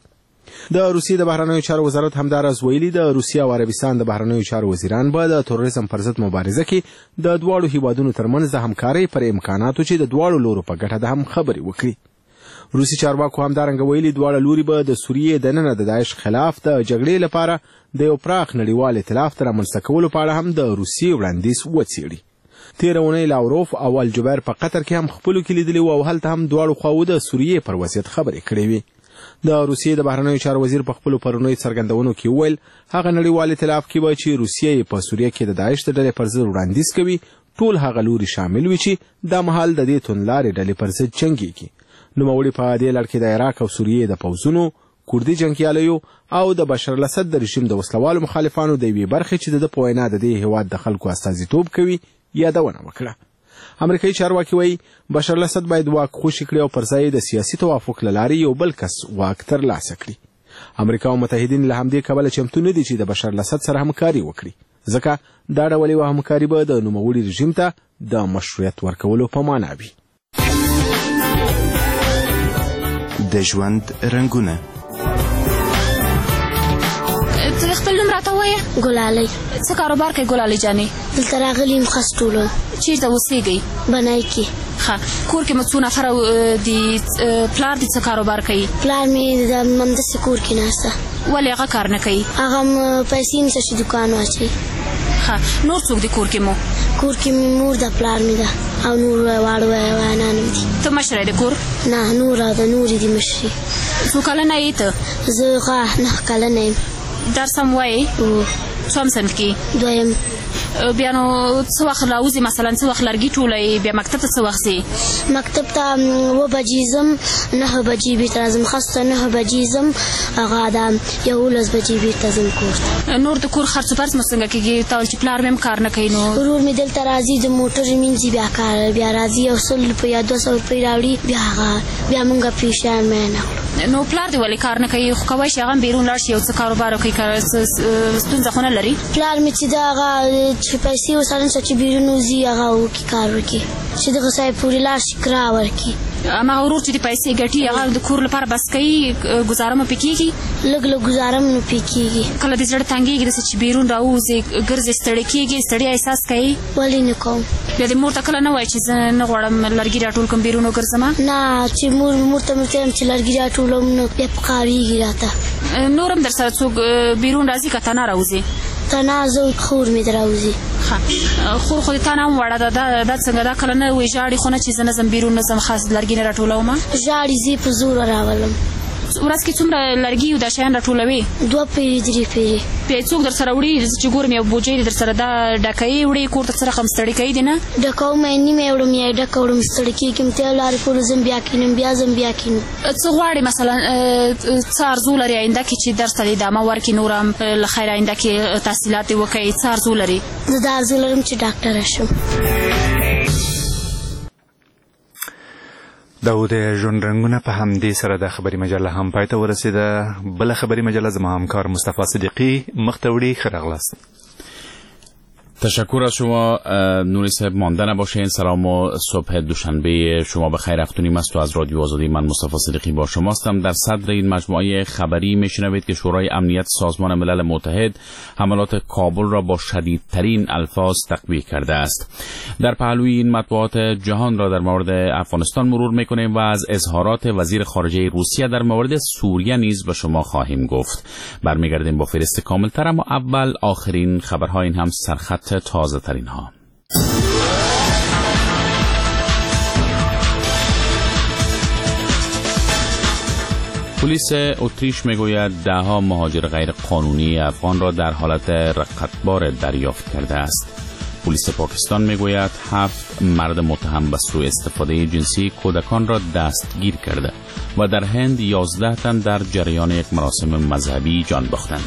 د روسیې د بهرنیو چارو وزارت همداراز ویلي د روسیې او عربستان د بهرنیو چارو وزیران به د تروریزم پر ضد مبارزه کې د دواړو هیوادونو ترمنځ د همکارۍ پر امکاناتو چې د دواړو لورو په ګټه ده هم خبرې وکړي. روسي چارواکو همدارنګه ویلي دواړه لوري به د سوریې دننه د داعش خلاف د جګړې لپاره د یو پراخ نړیوال ائتلاف ته رامنځته کولو په اړه هم د روسیې وړاندیز وڅېړي. تېره اونۍ لاوروف او الجبیر په قطر کې هم خپلو کې لیدلي وو او هلته هم دواړو خواوو د سوریې پر وضعیت خبرې کړې وې. د روسیې د بهرنیو چارو وزیر په خپلو پرونیو څرګندونو کې وویل هغه نړیوال ائتلاف کې به چې روسیې په سوریه کې د داعش د ډلې پر ضد وړاندیز کوي ټول هغه لوري شامل وي چې دا مهال د دې توندلارې ډلې پر ضد جنګېږي. نوموړي په دې لړ کې د عراق او سوریې د پوځونو کوردي جنګیالیو او د بشار الاسد د رژیم د وسلوالو مخالفانو د یوې برخې چې د په وینا د دې هېواد د خلکو استازیتوب کوي یادونه وکړه. امریکایي چارواکي وایي بشار الاسد باید واک خوشي کړي او پر ځای د سیاسي توافق له لارې یو بل کس واک ترلاسه کړي. امریکا او متحدین له همدې کبله چمتو نه دي چې د بشار الاسد سره همکاري وکړي ځکه دا ډول یوه همکاري به د نوموړي رژیم ته د مشروعیت ورکولو په معنا وي. د ژوند رنګونه ته خپل نوم راته ووایه. ګلالۍ. څه کاروبار کوې ګلالۍ جانې؟ دلته راغلي یم خس ټولو. چېرته اوسېږئ؟ بنای کې. ښه کور کې مو څو نفره دي؟ پلار دې څه کاروبار کوي؟ پلار مې د همداسې کور کې ناسته. ولې هغه کار نه کوي؟ هغه پیسې نیسه چې دوکان واچوي. ښه نور څوک دي کور کې مو؟ کور کې مې مور ده پلار مې ده او نور واړه ویانان مې دي. ته مشره د کور؟ نه نوره ده نورې دي مشرې. څو کلنه یې ته؟ زه 9 کلنه یم. درس هم وایې؟ څوم صنف کې؟ دویم. بیا نو څه وخت راوځي مثلا څه وخت لرګي ټولوي بیا مکتب ته څه وخت ځې؟ مکتب ته 9 بجې ځم 9 بجې بېرته راځم خاصه 9 بجې ځم هغه د 11 بجې بېرته ځم کور ته. نور د کور خرڅ پرڅ مو څنګه کېږي؟ تا ویل چې پلار مې هم کار نه کوي نو ورور مې دلته راځي د موټر مینځي بیا راځي 100 روپۍ یا 200 روپۍ راوړي بیا موږ پیشیان مې نه اخلو. نو پلار دې ولې کار نه کوي؟ خو کولی شي هغه هم بیرون لاړ شي یو څه کاروبار وکړي ستونزه خو نه لري؟ پلار مې چې د هغه چې پیسې ورسره نشته چې بیرون وځي هغه وکړي کار وکړي چې دغه ځای پورې لاړ شي کرا ورکړي. هماغه ورور چې د پیسې ګټي هغه د کور لپاره بس کوي ګزاره مو پې کېږي؟ لږ لږ ګزاره مو پې کېږي. کله دې زړه تنګېږي داسې چې بیرون راووځې ګرځې ستړی کېږي ستړیا احساس کوي؟ ولې نه کوم. بیا دې مور ته کله نه وایي چې زه نه غواړم لرګي راټول کړم بیرون وګرځم؟ نه چې مور ته مې وایم چې لرګي راټولوم نو بیا پکارېږي راته. نور هم در سره څوک بیرون راځي که ته نه راوځې؟ ته نه زه خور مې راوځي. خور خو د تا نه هم وړه ده دا څنګه دا کله نه وایي ژاړي خو نه چې زه نه ځم بیرون نه ځم خاص لرګي نه راټولوم؟ ژاړي زه په زور راولم. ورځ کې څومره لرګي او د شیان راټولوي؟ 2 پیری 3 پیری. څوک در سره وړي چې ګورم یو بوجۍ در سره دا ډکوي وړي کور ته څه رقم ستړي کوي دی نه؟ ډکوم یې نیمه وړم یا ډکه وړم ستړي کېږم ته لارې پورې ځم بیا کینم بیا ځم بیا کینم. څه غواړې مثلا څه ارزو لري آینده کې چې درس ته ادامه ورکړي نور هم له خیر آینده کې تحصیلات یې وکړي څه ارزو لري؟ زه دا ارزو لرم چې ډاکټره شم. دا و د ژوند رنګونه په همدې سره د خبري مجله هم پای ته ورسېده. بله خبري مجله زما همکار مصطفی صدیقی مخ ته وړي. ښه راغلاست. تشکر از شما نوری صاحب. مانده نباشین. سلام و صبح دوشنبه شما بخیر. افتونیم است و از رادیو آزادی من مصطفی صدیقی با شماستم. در صدر این مجموعه خبری میشنوید که شورای امنیت سازمان ملل متحد حملات کابل را با شدیدترین الفاظ تقبیح کرده است. در پهلوی این مطبوعات جهان را در مورد افغانستان مرور میکنیم و از اظهارات وزیر خارجه روسیه در مورد سوریه نیز به شما خواهیم گفت. برمیگردیم با فهرست کاملتر، اما اول آخرین خبرها، این هم سرخط تازه ترین ها. پلیس اتریش میگوید دهها مهاجر غیر قانونی افغان را در حالت رقتبار دریافت کرده است. پلیس پاکستان میگوید 7 مرد متهم به سوء استفاده جنسی کودکان را دستگیر کرده و در هند 11 تن در جریان یک مراسم مذهبی جان باختند.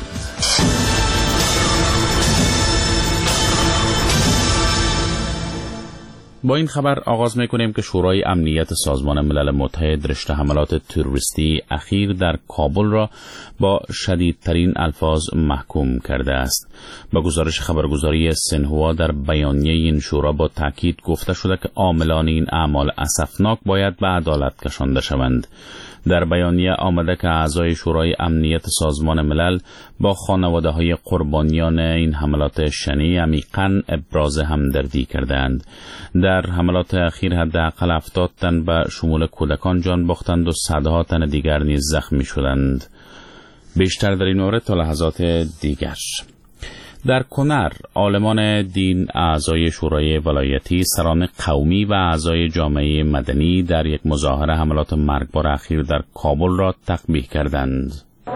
با این خبر آغاز میکنیم که شورای امنیت سازمان ملل متحد رشته حملات تروریستی اخیر در کابل را با شدیدترین الفاظ محکوم کرده است. با گزارش خبرگزاری سنهوا در بیانیه این شورا با تاکید گفته شده که عاملان این اعمال اسفناک باید به عدالت کشانده شوند. در بیانیه آمده که اعضای شورای امنیت سازمان ملل با خانواده‌های قربانیان این حملات شنیع عمیقاً ابراز همدردی کردند. در حملات اخیر حداقل 70 تن به شمول کودکان جان باختند و صدها تن دیگر نیز زخمی شدند. بیشتر در این مورد تا لحظات دیگر. در کنر عالمان دین، اعضای شورای ولایتی، سران قومی و اعضای جامعه مدنی در یک مظاهره حملات مرگبار اخیر در کابل را تقبیح کردند.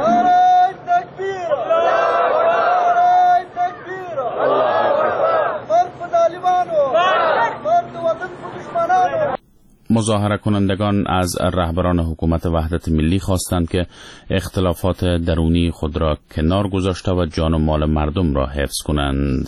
مظاهره کنندگان از رهبران حکومت وحدت ملی خواستند که اختلافات درونی خود را کنار گذاشته و جان و مال مردم را حفظ کنند.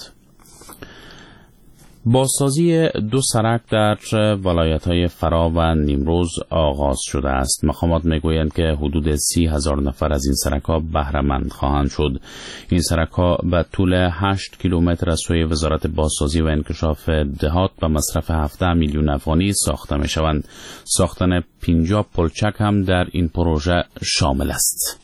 بازسازی 2 سرک در ولایت‌های فرا و نیمروز آغاز شده است. مقامات میگویند که حدود 30,000 نفر از این سرک‌ها بهره مند خواهند شد. این سرک‌ها به طول 8 کیلومتر از سوی وزارت بازسازی و انکشاف دهات به مصرف 17 میلیون افغانی ساخته می‌شوند. ساختن 50 پلچک هم در این پروژه شامل است.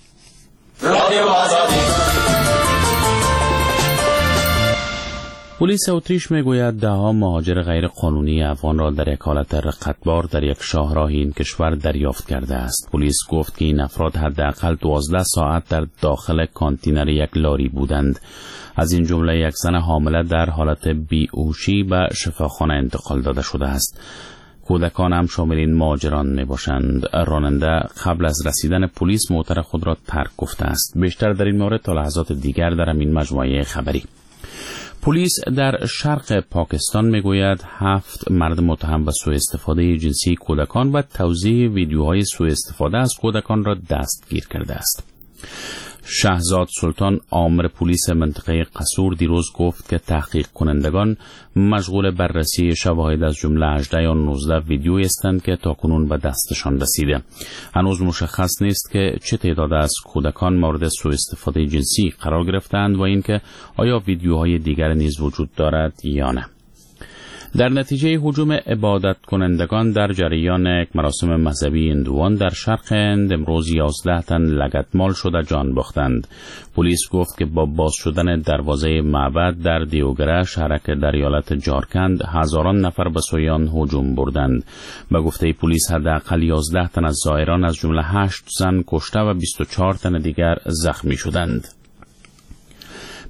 پلیس اتریش میگوید دهها مهاجر غیر قانونی افغان را در یک حالت رقتبار در یک شاهراه این کشور دریافت کرده است. پلیس گفت که این افراد حداقل 12 ساعت در داخل کانتینر یک لاری بودند. از این جمله یک زن حامله در حالت بی‌هوشی به شفاخانه انتقال داده شده است. کودکان هم شامل این مهاجران می باشند. راننده قبل از رسیدن پلیس موتر خود را ترک گفته است. بیشتر در این مورد تا لحظات دیگر در این مجموعه خبری. پلیس در شرق پاکستان میگوید 7 مرد متهم به سوء استفاده جنسی کودکان و توزیع ویدیوهای سوء استفاده از کودکان را دستگیر کرده است. شهزاد سلطان آمر پلیس منطقه قصور دیروز گفت که تحقیق کنندگان مشغول بررسی شواهد از جمله 18 یا 19 ویدیو هستند که تاکنون به دستشان رسیده. هنوز مشخص نیست که چه تعداد از کودکان مورد سوء استفاده جنسی قرار گرفتند و اینکه آیا ویدیوهای دیگر نیز وجود دارد یا نه. در نتیجه هجوم عبادت کنندگان در جریان یک مراسم مذهبی هندوان در شرق هند امروز 11 تن لگدمال شده جان باختند. پلیس گفت که با باز شدن دروازه معبد در دیوگره شهرک در ایالت جارکند هزاران نفر به سوی آن هجوم بردند. به گفته پلیس حداقل 11 تن از زائران از جمله 8 زن کشته و 24 تن دیگر زخمی شدند.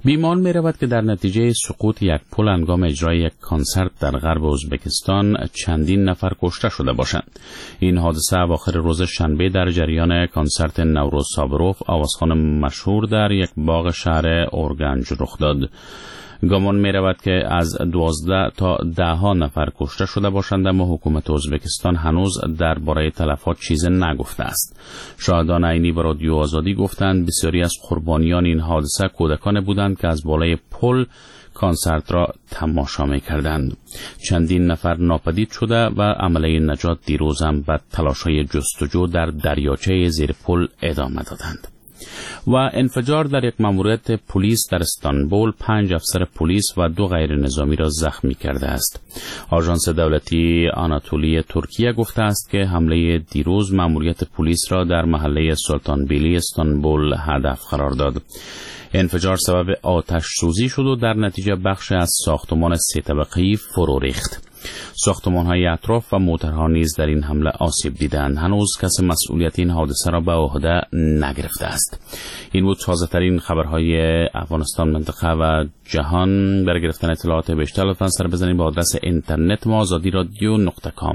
بیمان می رود که در نتیجه سقوط یک پل هنگام اجرای یک کنسرت در غرب ازبکستان چندین نفر کشته شده باشند. این حادثه اواخر روز شنبه در جریان کنسرت نوروز سابروف، آوازخوان مشهور در یک باغ شهر اورگنج رخ داد. گمان می رود که از 12 تا 10 نفر کشته شده باشند، اما حکومت ازبکستان هنوز درباره تلفات چیز نگفته است. شاهدان عینی به رادیو آزادی گفتند بسیاری از قربانیان این حادثه کودکان بودند که از بالای پل کنسرت را تماشا می کردند. چندین نفر ناپدید شده و عملیه نجات دیروز هم به تلاش‌های جستجو در دریاچه زیر پل ادامه دادند. و انفجار در یک ماموریت پلیس در استانبول 5 افسر پلیس و 2 غیر نظامی را زخمی کرده است. آژانس دولتی آناتولی ترکیه گفته است که حمله دیروز ماموریت پلیس را در محله سلطانبیلی استانبول هدف قرار داد. انفجار سبب آتش سوزی شد و در نتیجه بخش از ساختمان 3 طبقه‌ای فرو ریخت. ساختمان‌های اطراف و موترها نیز در این حمله آسیب دیدند. هنوز کسی مسئولیت این حادثه را به عهده نگرفته است. این بود تازه‌ترین خبرهای افغانستان، منطقه و جهان. برای گرفتن اطلاعات بیشتر لطفاً سر بزنید به آدرس اینترنت ما azadiradio.com.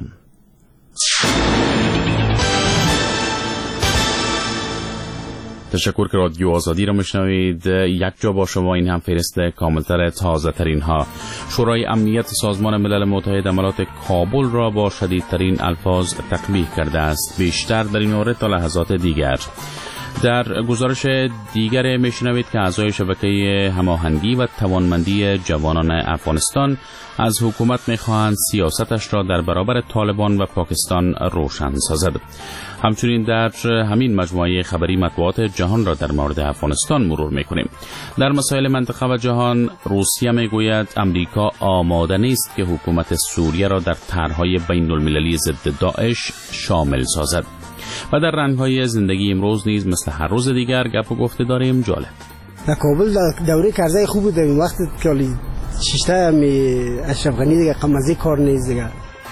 تشکر که رادیو آزادی را میشنوید. یک جا با شما، این هم فهرست کاملتر تازه ترین ها. شورای امنیت سازمان ملل متحد عملات کابل را با شدیدترین الفاظ تقبیح کرده است. بیشتر در این مورد تا لحظات دیگر. در گزارش دیگر میشنوید که اعضای شبکه هماهنگی و توانمندی جوانان افغانستان از حکومت میخواهند سیاستش را در برابر طالبان و پاکستان روشن سازد. همچنین در همین مجموعه خبری مطبوعات جهان را در مورد افغانستان مرور میکنیم. در مسائل منطقه و جهان، روسیه میگوید امریکا آماده نیست که حکومت سوریه را در طرح‌های بین‌المللی ضد داعش شامل سازد. و در رنگ‌های زندگی امروز نیز مثل هر روز دیگر گپ و گفته داریم. جالب در کابل دوره کرزی خوب بود. این وقت که شیشته اشرف غنی دیگه قمزی کار نیست دیگه.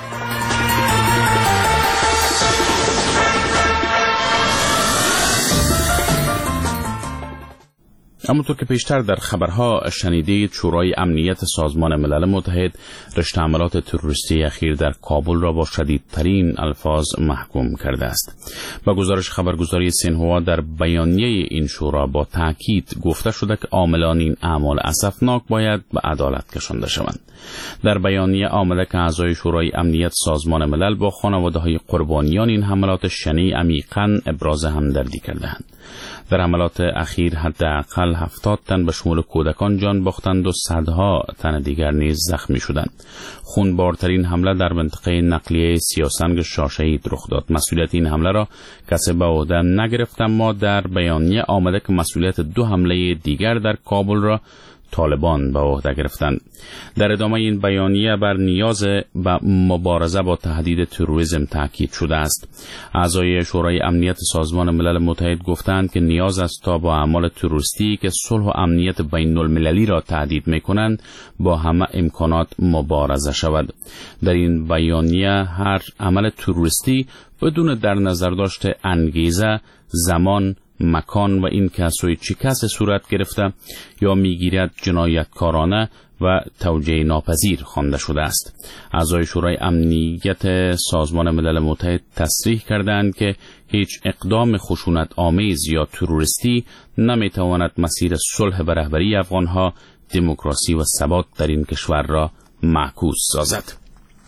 همونطور که پیشتر در خبرها شنیدید، شورای امنیت سازمان ملل متحد رشته حملات تروریستی اخیر در کابل را با شدیدترین الفاظ محکوم کرده است. با گزارش خبرگزاری سینهوا در بیانیه این شورا با تاکید گفته شده که عاملان این اعمال اسفناک باید به عدالت کشانده شوند. در بیانیه آمده که اعضای شورای امنیت سازمان ملل با خانواده‌های قربانیان این حملات شنیع عمیقاً ابراز همدردی کردند. در حملات اخیر حداقل 70 تن به شمول کودکان جان باختند و صدها تن دیگر نیز زخمی شدند. خونبارترین حمله در منطقه نقلیه سیاسنگ شاشهید رخ داد. مسئولیت این حمله را کسی به عهده نگرفت، اما در بیانیه آمده که مسئولیت 2 حمله دیگر در کابل را طالبان به عهده گرفتند. در ادامه این بیانیه بر نیاز به مبارزه با تهدید تروریسم تاکید شده است. اعضای شورای امنیت سازمان ملل متحد گفتند که نیاز است تا با اعمال تروریستی که صلح و امنیت بین المللی را تهدید می‌کنند با همه امکانات مبارزه شود. در این بیانیه هر عمل تروریستی بدون در نظر داشت انگیزه، زمان، مکان و این که سوی چه کس صورت گرفته یا میگیرد جنایتکارانه و توجیه ناپذیر خوانده شده است. اعضای شورای امنیت سازمان ملل متحد تصریح کردند که هیچ اقدام خشونت آمیز یا تروریستی نمیتواند مسیر صلح به رهبری افغانها، دموکراسی و ثبات در این کشور را معکوس سازد.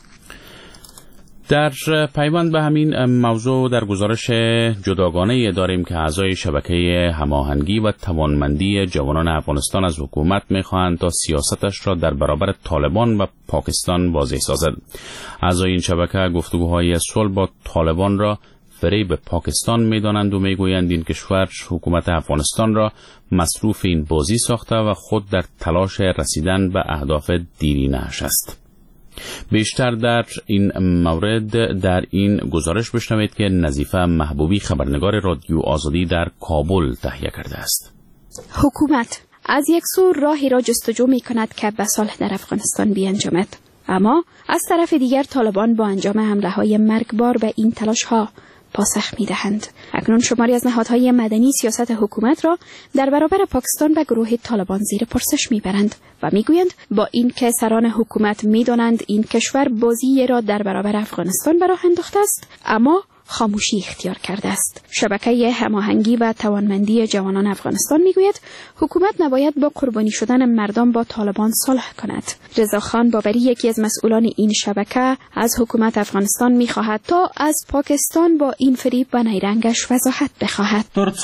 در پیوند به همین موضوع در گزارش جداگانه داریم که اعضای شبکه هماهنگی و توانمندی جوانان افغانستان از حکومت می‌خواهند تا سیاستش را در برابر طالبان و پاکستان واضح سازد. اعضای این شبکه گفتگوهای صلح با طالبان را فریب پاکستان می‌دانند و می‌گویند این کشور حکومت افغانستان را مصروف این بازی ساخته و خود در تلاش رسیدن به اهداف دیرینه‌اش است. بیشتر در این مورد در این گزارش بشنوید که نظیفه محبوبی خبرنگار رادیو آزادی در کابل تهیه کرده است. حکومت از یک سو راهی را جستجو می کند که به صلح در افغانستان بیانجامد، اما از طرف دیگر طالبان با انجام حمله های مرگبار به این تلاش ها پاسخ می‌دهند. اکنون شماری از نهادهای مدنی سیاست حکومت را در برابر پاکستان و گروه طالبان زیر پرسش می‌برند و می‌گویند با این که سران حکومت می‌دانند این کشور بازی را در برابر افغانستان به راه انداخته است، اما خاموشی اختیار کرده است. شبکه هماهنگی و توانمندی جوانان افغانستان میگوید حکومت نباید با قربانی شدن مردم با طالبان صلح کند. رضا خان باوری، یکی از مسئولان این شبکه، از حکومت افغانستان میخواهد تا از پاکستان با این فریب و نیرنگش وضاحت بخواهد.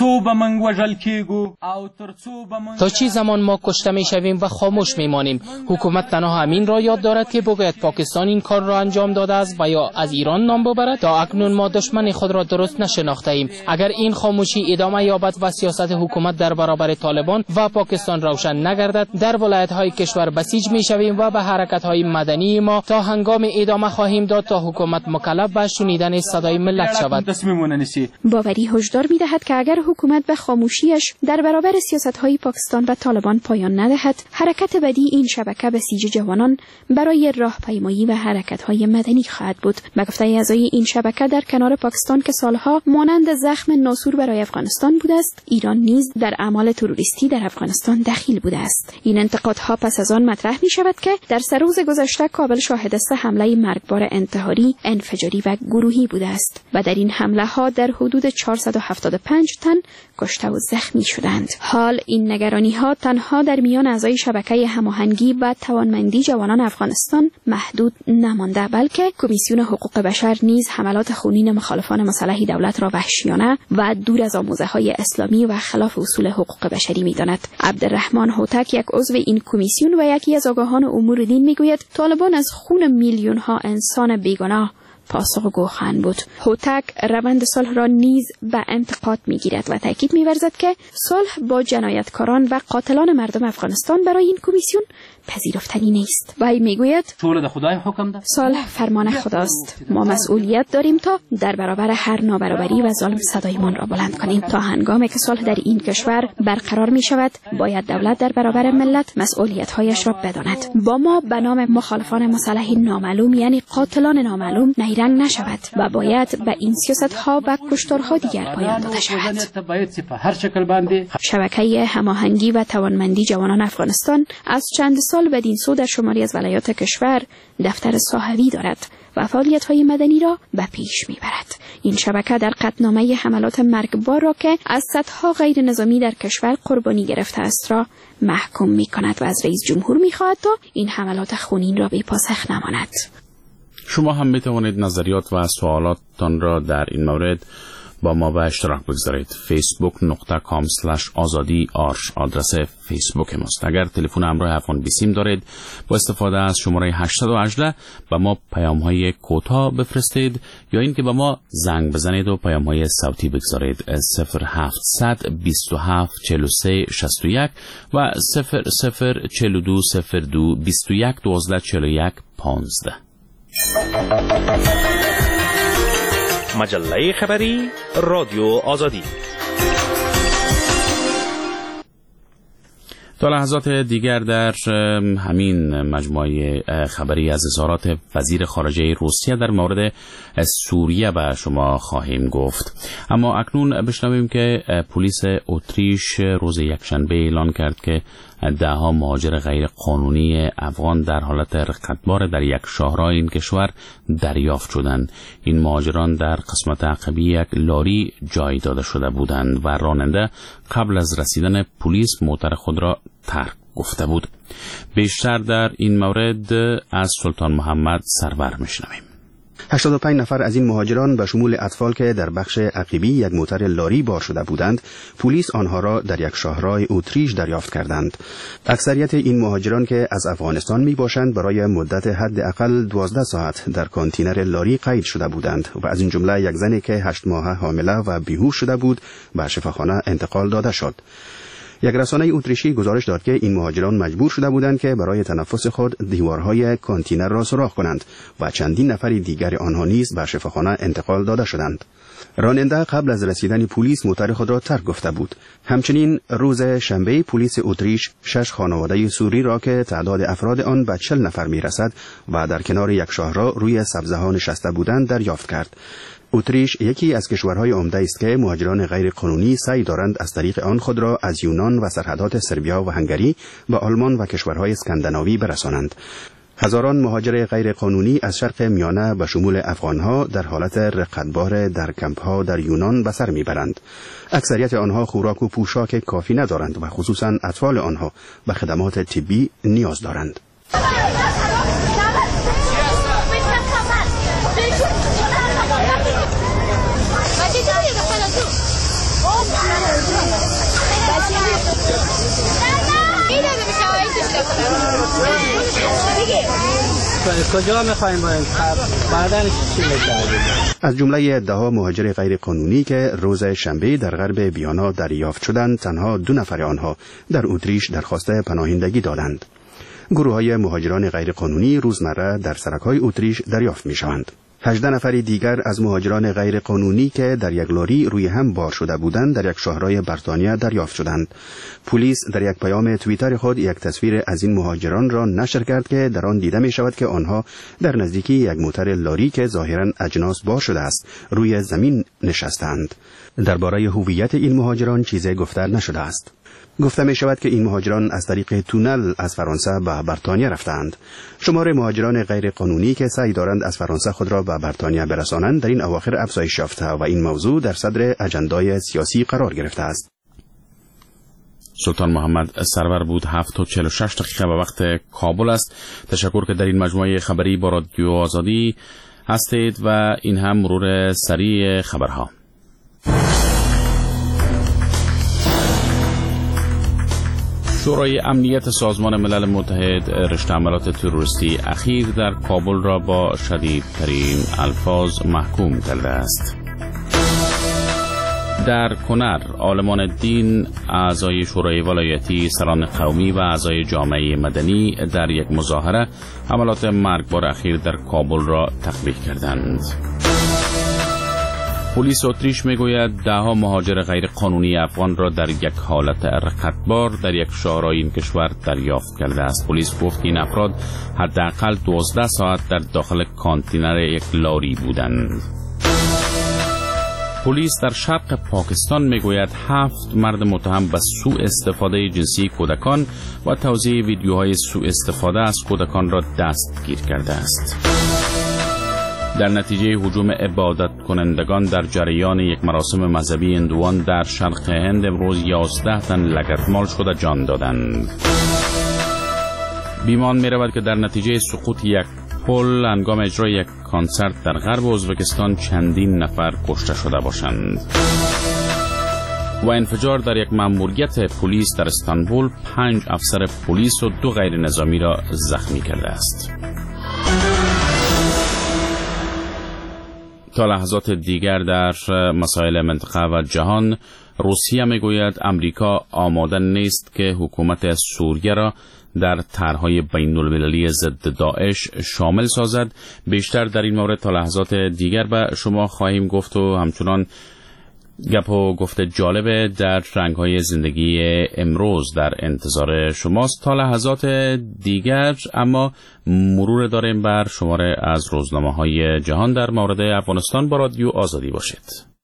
تا چی زمان ما کشته میشویم و خاموش میمانیم؟ حکومت تنها همین را یاد دارد که بگوید پاکستان این کار را انجام داده است و یا از ایران نام ببرد. تا اکنون ما دشمن خود را درست نشناخته ایم. اگر این خاموشی ادامه یابد و سیاست حکومت در برابر طالبان و پاکستان روشن نگردد، در ولایت‌های کشور بسیج می‌شویم و به حرکت‌های مدنی ما تا هنگام ادامه خواهیم داد تا حکومت مکلف به شنیدن صدای ملت شود. باوری هشدار می‌دهد که اگر حکومت به خاموشیش در برابر سیاست‌های پاکستان و طالبان پایان ندهد، حرکت بعدی این شبکه بسیج جوانان برای راهپیمایی و حرکت‌های مدنی خواهد بود. به گفته اعضای این شبکه، در کنار پاکستان که سالها مانند زخم ناسور برای افغانستان بوده است، ایران نیز در اعمال تروریستی در افغانستان دخیل بوده است. این انتقادها پس از آن مطرح می شود که در 3 روز گذشته کابل شاهد است حمله مرگبار انتحاری، انفجاری و گروهی بوده است و در این حمله ها در حدود 475 تن کشته و زخمی شدند. حال این نگرانی ها تنها در میان اعضای شبکه هماهنگی و توانمندی جوانان افغانستان محدود نمانده، بلکه کمیسیون حقوق بشر نیز حملات خونین مخالفان مسلح دولت را وحشیانه و دور از آموزه‌های اسلامی و خلاف اصول حقوق بشری می‌داند. عبدالرحمن هوتک، یک عضو این کمیسیون و یکی از آگاهان امور دین، می‌گوید طالبان از خون میلیون‌ها انسان بیگناه پاسخگو خواهند بود. هوتک روند صلح را نیز به انتقاد می‌گیرد و تاکید می‌ورزد که صلح با جنایتکاران و قاتلان مردم افغانستان برای این کمیسیون پذیرفتنی نیست. وی میگوید صلح فرمان خداست. ما مسئولیت داریم تا در برابر هر نابرابری و ظلم صدایمان را بلند کنیم. تا هنگامی که صلح در این کشور برقرار می شود، باید دولت در برابر ملت مسئولیت‌هایش را بداند. با ما به نام مخالفان مسلح نامعلوم، یعنی قاتلان نامعلوم، نیرنگ نشود و باید به این سیاست‌ها و کشتارها دیگر پایان داده شود. شبکه هماهنگی و توانمندی جوانان افغانستان از چند سال بدین سو در شماری از ولایات کشور دفتر صاحبی دارد و فعالیت‌های مدنی را به پیش می‌برد. این شبکه در قطعنامه حملات مرگبار را که از صدها غیر نظامی در کشور قربانی گرفته است را محکوم می‌کند و از رئیس جمهور می‌خواهد تا این حملات خونین را بی پاسخ نماند. شما هم می‌توانید نظریات و سوالاتتان را در این مورد با ما به اشتراک بگذارید. facebook.com/azadi آدرس فیسبوک ماست. اگر تلفن همراه افغان بیسیم دارید، با استفاده از شماره 818 به ما پیام‌های کوتاه بفرستید یا اینکه به ما زنگ بزنید و پیام‌های صوتی بگذارید. 0700 27 43 61 و 0042 02 21 12 41 15. مجله خبری رادیو آزادی. تا لحظات دیگر در همین مجموعه خبری از اظهارات وزیر خارجه روسیه در مورد سوریه به شما خواهیم گفت. اما اکنون بشنویم که پلیس اتریش روز یکشنبه اعلان کرد که 10 مهاجر غیر قانونی افغان در حالت رقتبار در یک شاهراه این کشور دریافت شدند. این مهاجران در قسمت عقبی یک لاری جای داده شده بودند و راننده قبل از رسیدن پلیس موتر خود را ترک گفته بود. بیشتر در این مورد از سلطان محمد سرور میشنویم. 85 نفر از این مهاجران به شمول اطفال که در بخش عقبی یک موتر لاری بار شده بودند، پلیس آنها را در یک شاهراه اتریش دریافت کردند. اکثریت این مهاجران که از افغانستان می باشند برای مدت حداقل 12 ساعت در کانتینر لاری قید شده بودند و از این جمله یک زنی که 8 ماهه حامله و بیهوش شده بود به شفاخانه انتقال داده شد. یک رسانه اتریشی گزارش داد که این مهاجران مجبور شده بودند که برای تنفس خود دیوارهای کانتینر را سوراخ کنند و چندین نفر دیگر آنها نیز به شفاخانه انتقال داده شدند. راننده قبل از رسیدن پلیس موتر خود را ترک گفته بود. همچنین روز شنبه پلیس اتریش 6 خانواده سوری را که تعداد افراد آن به 40 نفر میرسد و در کنار یک شاهراه روی سبزه ها نشسته بودند دریافت کرد. اتریش یکی از کشورهای عمده است که مهاجران غیر قانونی سعی دارند از طریق آن خود را از یونان و سرحدات سربیا و هنگری به آلمان و کشورهای اسکاندیناوی برسانند. هزاران مهاجر غیر قانونی از شرق میانه به شمول افغانها در حالت رقتبار در کمپ‌ها در یونان به سر میبرند. اکثریت آنها خوراک و پوشاک کافی ندارند و خصوصا اطفال آنها به خدمات طبی نیاز دارند. کجا می‌خوایم بریم؟ بعداً چی می‌کنیم؟ از جمله 10 مهاجر غیر قانونی که روز شنبه در غرب ویانا دریافت شدند، تنها 2 نفر آنها در اتریش درخواست پناهندگی دادند. گروه‌های مهاجران غیر قانونی روزمره در سرک‌های اتریش دریافت می‌شوند. 18 نفر دیگر از مهاجران غیر قانونی که در یک لاری روی هم بار شده بودند در یک شهرهای بریتانیا دریافت شدند. پلیس در یک پیام توییتر خود یک تصویر از این مهاجران را نشر کرد که در آن دیده می شود که آنها در نزدیکی یک موتر لاری که ظاهراً اجناس بار شده است روی زمین نشستند. درباره هویت این مهاجران چیزی گفته نشده است. گفته می شود که این مهاجران از طریق تونل از فرانسه به بریتانیا رفتند. شمار مهاجران غیر قانونی که سعی دارند از فرانسه خود را به بریتانیا برسانند در این اواخر افزایش یافته و این موضوع در صدر اجندای سیاسی قرار گرفته است. سلطان محمد سرور بود. 7:46 به وقت کابل است. تشکر که در این مجموعه خبری با رادیو آزادی هستید و این هم مرور سریع خبرها. شورای امنیت سازمان ملل متحد رشته عملات تروریستی اخیر در کابل را با شدیدترین الفاظ محکوم کرده است. در کنر عالمان دین، اعضای شورای ولایتی، سران قومی و اعضای جامعه مدنی در یک مظاهره حملات مرگبار اخیر در کابل را تقبیح کردند. پلیس اتریش میگوید 10 مهاجر غیر قانونی افغان را در یک حالت رقتبار در یک شهرهای این کشور دریافت کرده است. پلیس گفت که این افراد حداقل 12 ساعت در داخل کانتینر یک لاری بودند. پلیس در شرق پاکستان میگوید 7 مرد متهم به سوء استفاده جنسی کودکان و توزیع ویدیوهای سوء استفاده از کودکان را دستگیر کرده است. در نتیجه هجوم عبادت کنندگان در جریان یک مراسم مذهبی هندوان در شرق هند امروز 11 تن لگدمال شده جان دادند. بیمان می رود که در نتیجه سقوط یک پل هنگام اجرای یک کنسرت در غرب ازبکستان چندین نفر کشته شده باشند. و انفجار در یک مأموریت پلیس در استانبول 5 افسر پلیس و 2 غیر نظامی را زخمی کرده است. تا لحظات دیگر در مسائل منطقه و جهان، روسیه میگوید امریکا آماده نیست که حکومت سوریه را در طرح‌های بین‌المللی ضد داعش شامل سازد. بیشتر در این مورد تا لحظات دیگر به شما خواهیم گفت و همچنان گپ و گفت جالب در رنگ‌های زندگی امروز در انتظار شماست. تا لحظات دیگر اما مرور داریم بر شماره از روزنامه‌های جهان در مورد افغانستان با رادیو آزادی باشید.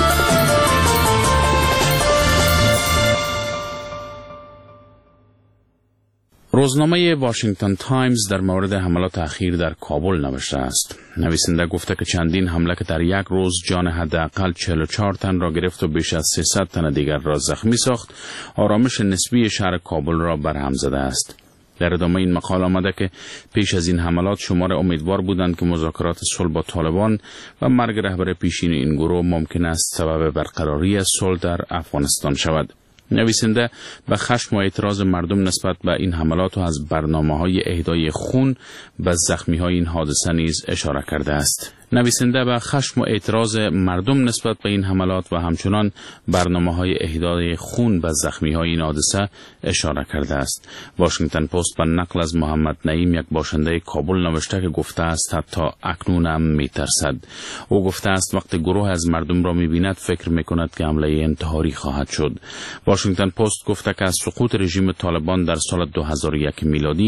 روزنامه واشنگتن تایمز در مورد حملات اخیر در کابل نوشته است. نویسنده گفته که چندین حمله که در یک روز جان حداقل 44 تن را گرفت و بیش از 300 تن دیگر را زخمی ساخت، آرامش نسبی شهر کابل را برهم زده است. در ادامه این مقال آمده که پیش از این حملات شمار امیدوار بودند که مذاکرات صلح با طالبان و مرگ رهبر پیشین این گروه ممکن است سبب برقراری صلح در افغانستان شود. نویسنده به خشم و اعتراض مردم نسبت به این حملات و از برنامه‌های اهدای خون به زخمی‌های این حادثه نیز اشاره کرده است. نویسنده به خشم و اعتراض مردم نسبت به این حملات و همچنان برنامه‌های اهدای خون به زخمی‌های این حادثه اشاره کرده است. واشنگتن پست به نقل از محمد نعیم، یک باشنده کابل، نوشته که گفته است حتی اکنون هم می‌ترسد. او گفته است وقتی گروه از مردم را می‌بیند فکر می‌کند که حمله انتحاری خواهد شد. واشنگتن پست گفته که از سقوط رژیم طالبان در سال 2001 میلادی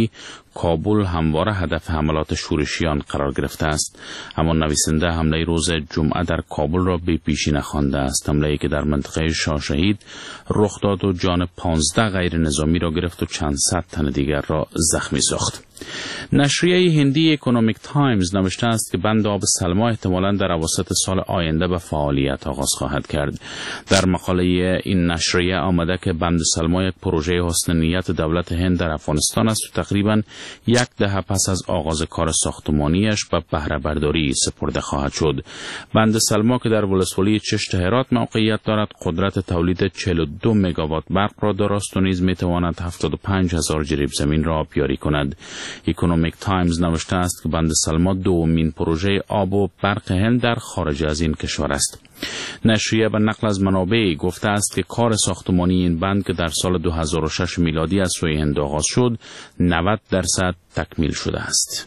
کابل همواره هدف حملات شورشیان قرار گرفته است. اما نویسنده حمله روز جمعه در کابل را به پیشی نخوانده است. حمله‌ای که در منطقه شاه شهید رخ داد و جان 15 غیر نظامی را گرفت و چند صد تن دیگر را زخمی ساخت. نشریه هندی اکونومیک تایمز نوشته است که بند آب سلما احتمالاً در اواسط سال آینده به فعالیت آغاز خواهد کرد. در مقاله این نشریه آمده که بند سلما یک پروژه حسن نیت دولت هند در افغانستان است و تقریباً 1 دهه پس از آغاز کار ساختمانیش به بهره برداری سپرده خواهد شد. بند سلما که در ولسوالی چشت هرات موقعیت دارد قدرت تولید 42 مگاوات برق را دارست و نیز میتواند 75,000 جریب زمین را آبیاری کند. اکونومیک تایمز نوشته است که بند سلما دومین پروژه آب و برق هند در خارج از این کشور است. نشریه به نقل از منابع گفته است که کار ساختمانی این بند که در سال 2006 میلادی از سوی هند آغاز شد 90% تکمیل شده است.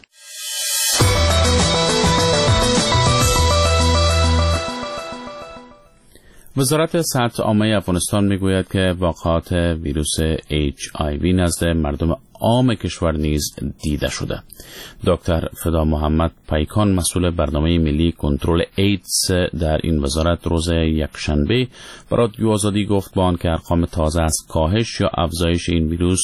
وزارت صحت عامه افغانستان میگوید که واقعات ویروس HIV نزد مردم عام کشور نیز دیده شده. دکتر فدا محمد پیکان مسئول برنامه ملی کنترل ایدز در این وزارت روز یکشنبه به رادیو آزادی گفت با آنکه ارقام تازه از کاهش یا افزایش این ویروس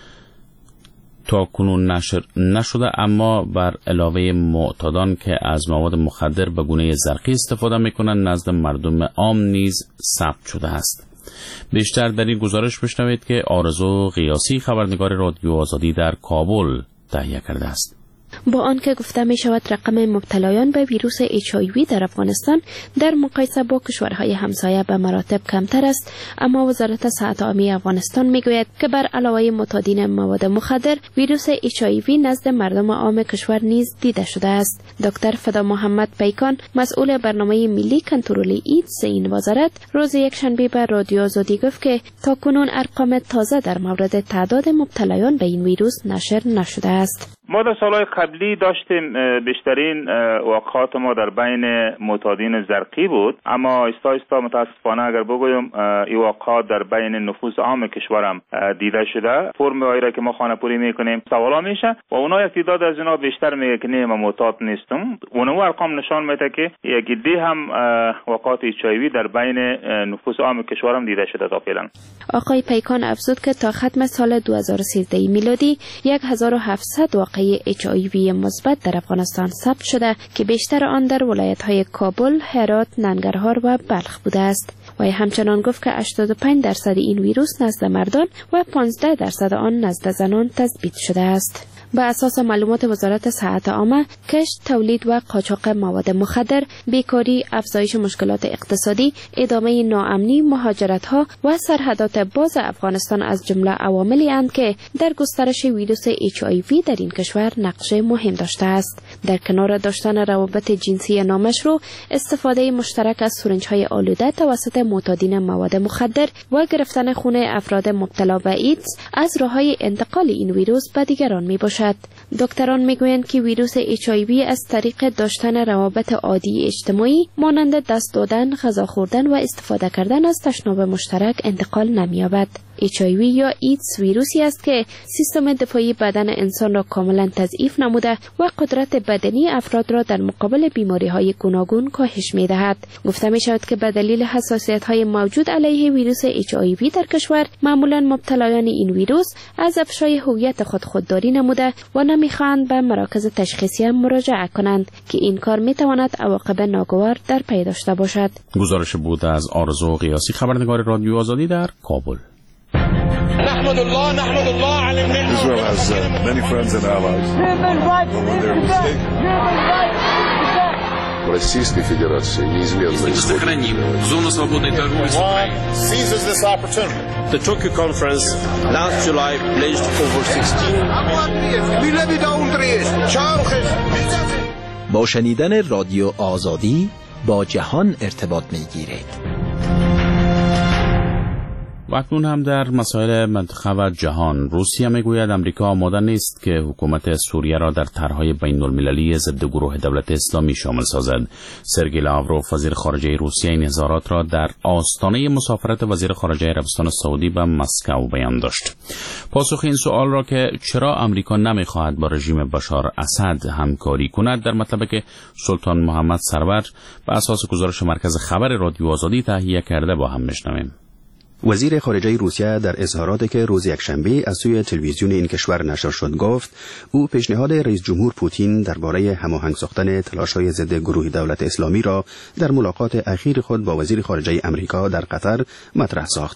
تا کنون نشر نشده، اما بر علاوه معتادان که از مواد مخدر به گونه زرقی استفاده میکنند نزد مردم عام نیز ثبت شده است. بیشتر در این گزارش بشنوید که آرزو قیاسی خبرنگار رادیو آزادی در کابل تهیه کرده است. با آنکه گفته می شود رقم مبتلایان به ویروس HIV در افغانستان در مقایسه با کشورهای همسایه به مراتب کمتر است، اما وزارت صحت عامه افغانستان می گوید که بر علاوه معتادین مواد مخدر ویروس HIV نزد مردم عام کشور نیز دیده شده است. دکتر فدا محمد پیکان مسئول برنامه ملی کنترل ایدز این وزارت روز یکشنبه به رادیو آزادی گفت که تا کنون ارقام تازه در مورد تعداد مبتلایان به این ویروس نشر نشده است. ما در سالهای قبلی داشتیم بیشترین واقعات ما در بین معتادین زرقی بود، اما آهسته آهسته متاسفانه اگر بگویم این واقعات در بین نفوس عام کشورم دیده شده. فرم را که ما خانه‌پوری میکنیم سوالا میشه و اونا یک تعداد از اینا بیشتر میگه که نه ما معتاد نیستم. اونم ارقام نشان میده که یک عده هم واقعات HIV در بین نفوس عام کشورم دیده شده تا فعلا. آقای پیکان افزود که تا ختم سال 2013 میلادی 1700 واقعه HIV مثبت در افغانستان ثبت شده که بیشتر آن در ولایت‌های کابل، هرات، ننگرهار و بلخ بوده است. و همچنان گفت که 85% این ویروس نزد مردان و 15% آن نزد زنان تثبیت شده است. به اساس معلومات وزارت صحت عامه، کشت، تولید و قاچاق مواد مخدر، بیکاری، افزایش مشکلات اقتصادی، ادامه ناامنی، مهاجرت‌ها و سرحدات باز افغانستان از جمله عواملی اند که در گسترش ویروس HIV در این کشور نقش مهم داشته است. در کنار داشتن روابط جنسی نامشروع، استفاده مشترک از سرنج‌های آلوده توسط معتادین مواد مخدر و گرفتن خون افراد مبتلا به ایدز از راه‌های انتقال این ویروس به دیگران میباشد. دکتران میگویند که ویروس HIV از طریق داشتن روابط عادی اجتماعی مانند دست دادن، غذا خوردن و استفاده کردن از تشناب مشترک انتقال نمی‌یابد. HIV یا ایدز ویروسی است که سیستم دفاعی بدن انسان را کاملا تضعیف نموده و قدرت بدنی افراد را در مقابل بیماری‌های گوناگون کاهش می‌دهد. گفته می‌شود که به دلیل حساسیت‌های موجود علیه ویروس HIV در کشور، معمولاً مبتلایان این ویروس از افشای هویت خود خودداری نموده و نمی‌خواهند به مراکز تشخیصی مراجعه کنند که این کار می‌تواند عواقب ناگوار در پی داشته باشد. گزارش بود از آرزو قیاسی خبرنگار رادیو آزادی در کابل. نحمد الله على النعمة. Israel has many friends and allies. Российской Федерации неизменно сохраним зону свободной торговли с Украиной. Seizes this opportunity. The Tokyo conference last July pledged over 16 با شنیدن رادیو آزادی با جهان ارتباط می‌گیرید. و اکنون هم در مسائل منطقه و جهان. روسیه میگوید آمریکا آماده نیست که حکومت سوریه را در طرح‌های بین‌المللی ضد گروه دولت اسلامی شامل سازد. سرگئی لاوروف وزیر خارجه روسیه این اظهارات را در آستانه مسافرت وزیر خارجه عربستان سعودی به مسکو بیان داشت. پاسخ این سوال را که چرا آمریکا نمیخواهد با رژیم بشار اسد همکاری کند در مطلبی که سلطان محمد سرور به اساس گزارش مرکز خبر رادیو آزادی تهیه کرده با هم میشنویم. وزیر خارجه روسیه در اظهاراتی که روز یکشنبه از سوی تلویزیون این کشور نشر شد گفت او پیشنهاد رئیس جمهور پوتین درباره هماهنگ ساختن تلاش‌های ضد گروه دولت اسلامی را در ملاقات اخیر خود با وزیر خارجه آمریکا در قطر مطرح ساخت.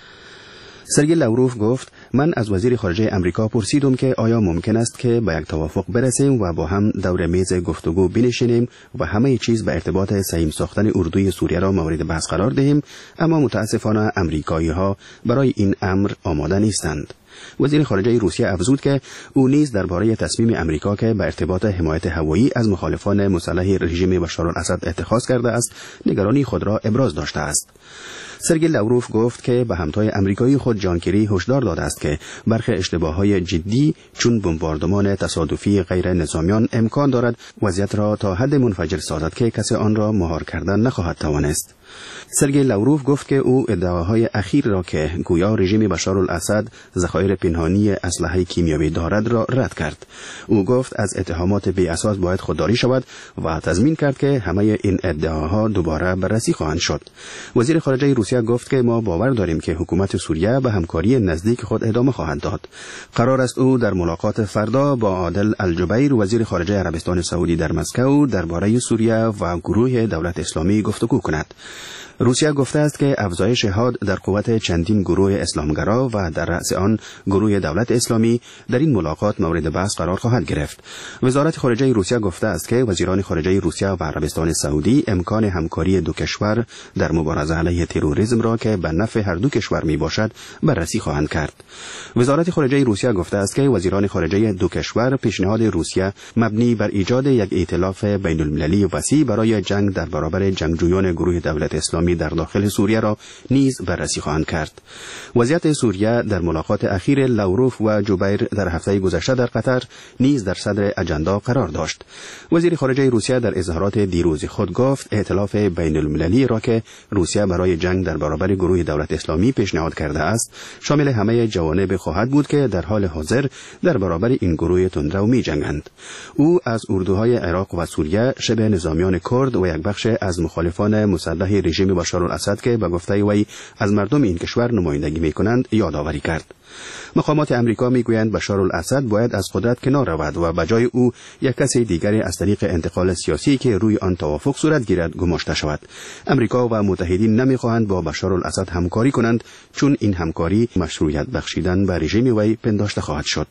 سرگئی لاوروف گفت من از وزیر خارجه آمریکا پرسیدم که آیا ممکن است که به یک توافق برسیم و با هم دور میز گفتگو بنشینیم و همه چیز به ارتباط سهیم ساختن اردوی سوریه را مورد بحث قرار دهیم، اما متاسفانه آمریکایی‌ها برای این امر آماده نیستند. وزیر خارجه روسیه افزود که او نیز درباره تصمیم آمریکا که به ارتباط حمایت هوایی از مخالفان مسلح رژیم بشار الاسد اتخاذ کرده است نگرانی خود را ابراز داشته است. سرگئی لاوروف گفت که به همتای آمریکایی خود جان کری هشدار داده است که برخی اشتباهات جدی چون بمباردمان تصادفی غیر نظامیان امکان دارد وضعیت را تا حد منفجر سازد که کسی آن را مهار کردن نخواهد توانست. سرگئی لاوروف گفت که او ادعاهای اخیر را که گویا رژیم بشار الاسد ذخایر پنهانی اسلحه کیمیایی دارد را رد کرد. او گفت از اتهامات بی اساس باید خودداری شود و تضمین کرد که همه این ادعاها دوباره بررسی خواهند شد. وزیر خارجه روسیه گفت که ما باور داریم که حکومت سوریه به همکاری نزدیک خود ادامه خواهد داد. قرار است او در ملاقات فردا با عادل الجبیر وزیر خارجه عربستان سعودی در مسکو درباره سوریه و گروه دولت اسلامی گفتگو کند. روسیه گفته است که افزایش حاد در قوت چندین گروه اسلامگرا و در رأس آن گروه دولت اسلامی در این ملاقات مورد بحث قرار خواهد گرفت. وزارت خارجه روسیه گفته است که وزیران خارجه روسیه و عربستان سعودی امکان همکاری دو کشور در مبارزه علیه تروریسم را که به نفع هر دو کشور می باشد بررسی خواهند کرد. وزارت خارجه روسیه گفته است که وزیران خارجه دو کشور پیشنهاد روسیه مبنی بر ایجاد یک ائتلاف بین‌المللی وسیع برای جنگ در برابر جنگجویان گروه دولت اسلامی در داخل سوریه را نیز بررسی خواهند کرد. وضعیت سوریه در ملاقات اخیر لاوروف و جبیر در هفته گذشته در قطر نیز در صدر اجندا قرار داشت. وزیر خارجه روسیه در اظهارات دیروز خود گفت ائتلاف بین‌المللی را که روسیه برای جنگ در برابر گروه دولت اسلامی پیشنهاد کرده است شامل همه جوانب خواهد بود که در حال حاضر در برابر این گروه تندرو می‌جنگند. او از اردوهای عراق و سوریه، شبه نظامیان کرد و یک بخش از مخالفان مسلح رژیم بشار الاسد که به گفته وی از مردم این کشور نمایندگی می‌کنند یادآوری کرد. مقامات امریکا میگویند بشار الاسد باید از قدرت کنار رود و به جای او یک کس دیگری از طریق انتقال سیاسی که روی آن توافق صورت گیرد گماشته شود. امریکا و متحدین نمیخواهند با بشار الاسد همکاری کنند چون این همکاری مشروعیت بخشیدن به رژیم وی پنداشته خواهد شد.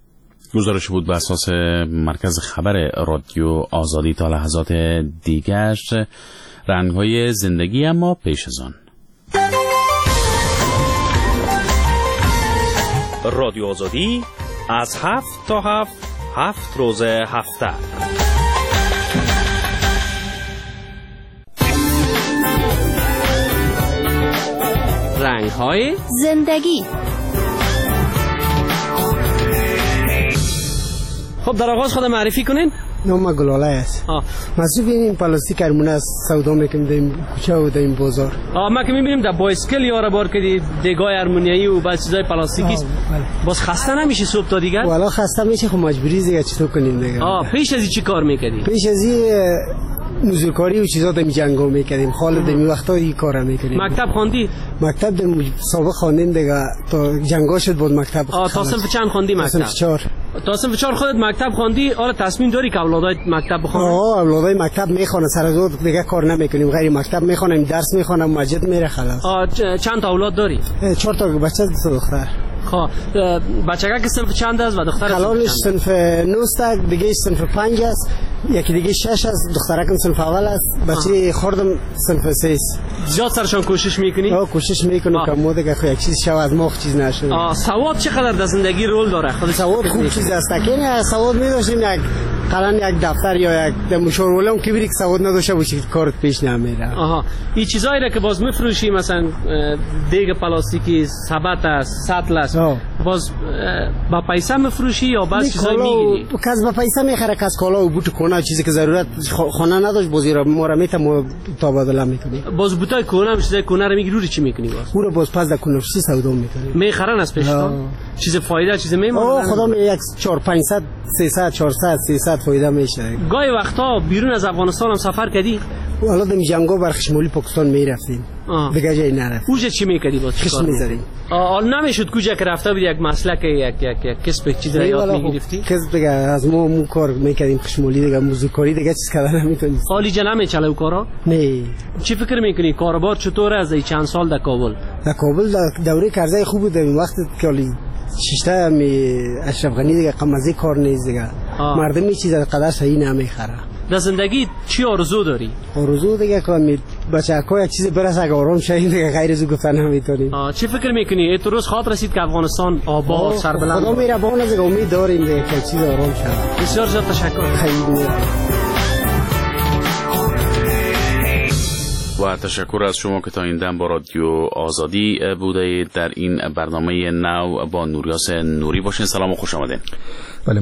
گزارش بود به اساس مرکز خبر رادیو آزادی. تا لحظات دیگر رنگ‌های زندگی اما پیش از آن. رادیو آزادی از 7 تا 7 روز هفته. رنگ‌های زندگی. خب در آغاز خود معرفی کنین. نام گلاله است. مصروف این پلاستیک ارمونه است سودا میکنیم در این کوچه و در این بازار. ما که میبینیم در بایسکل یاره بار که دیگای ارمونیایی و بعض چیزای پلاستیکی است. باز خسته نمیشه صبح تا دیگر؟ والا خسته میشه، خب مجبوری دیگه چطور کنیم دیگه. پیش از این چی کار میکردی؟ پیش از این مزدورکاری و چیزا در جنگو میکردیم. خالد در وقتا این کارا میکردیم. مکتب خواندی؟ مکتب در سابق خواندیم دیگه تا جنگا شد بود مکتب. تا صنف چند خواندی مکتب؟ صنف 4. تا صنف 4 خودت مکتب خواندی؟ حالا تصمیم داری که اولادای مکتب بخونن؟ اولادای مکتب میخوانن، سر از اون دیگه کار نمیکنیم، غیر مکتب میخوانیم، درس میخوانم، مسجد میره خلاص. چند تا اولاد داری؟ 4 تا بچه، 2 دختر. خب بچه‌ها که صنف چند است و دختر؟ کلانش صنف 9 است، دیگه صنف 5 است، یکی دیگه 6 است، دخترکم صنف اول است، بچه خردم صنف 3 است. زیاد سرشان کوشش میکنی؟ کوشش میکنم که مو دیگه یک چیز شو از مخ چیز نشه. سواد چقدر در زندگی رول داره؟ خود سواد خوب چیز است که سواد می‌داشتیم یک قلم یک دفتر یا یک مشاورولم که بری که سواد نداشته باشی کارت پیش نمیره. این چیزایی را که باز میفروشی مثلا دیگ پلاستیکی سبت است، سطل است، باز با پیسه میفروشی یا باز چیزایی میگیری؟ کس با پیسه میخره، کس کالا و بوت کونه چیزی که ضرورت خانه نداشت بازی را ما را میتم تبادله میکنی. باز بوتای کونه چیزای کونه رو میگیری چی میکنی باز؟ او رو باز پس در کونه چیز سودا میکنی. میخرن از پیشتان؟ چیز فایده چیز میمونه؟ خدا می یک 4 500 300 400 300 فایده میشه. گاهی وقتا بیرون از افغانستان هم سفر کردی؟ حالا دم جنگا بر خشمولی پاکستان میرفتیم. دیگه جای نرفت. اوج چی میکردی باز؟ خشم میزدیم. نمیشد کجا که رفته بودی یک مسلک یک کسب چیز را یاد میگرفتی؟ کسب دیگه از مو کار میکردیم خشمولی دیگه موزیکاری دیگه چیز کردن نمیتونیم. خالی جا نمیچله او کارا؟ نه. چی فکر میکنی کاروبار چطوره از این چند سال در کابل؟ در کابل دوره کرزای خوب بود این وقت که شیشته می اشرف غنی دیگه قمزی کار نیست دیگه. مردم می چیز قدر صحیح نمیخره. در زندگی چی آرزو داری؟ آرزو دیگه که بچه‌ها یک چیز برسه که آرام شه دیگه غیر از گفتن نمیتونیم. چی فکر میکنی تو روز خاطر رسید که افغانستان آباد سربلند؟ خدا میره بون از امید داریم دیگه که چیز آرام شه. بسیار زیاد تشکر. خیلی و تشکر از شما که تا این دم با رادیو آزادی بوده در این برنامه نو با نوریاس نوری باشین. سلام و خوش آمدین.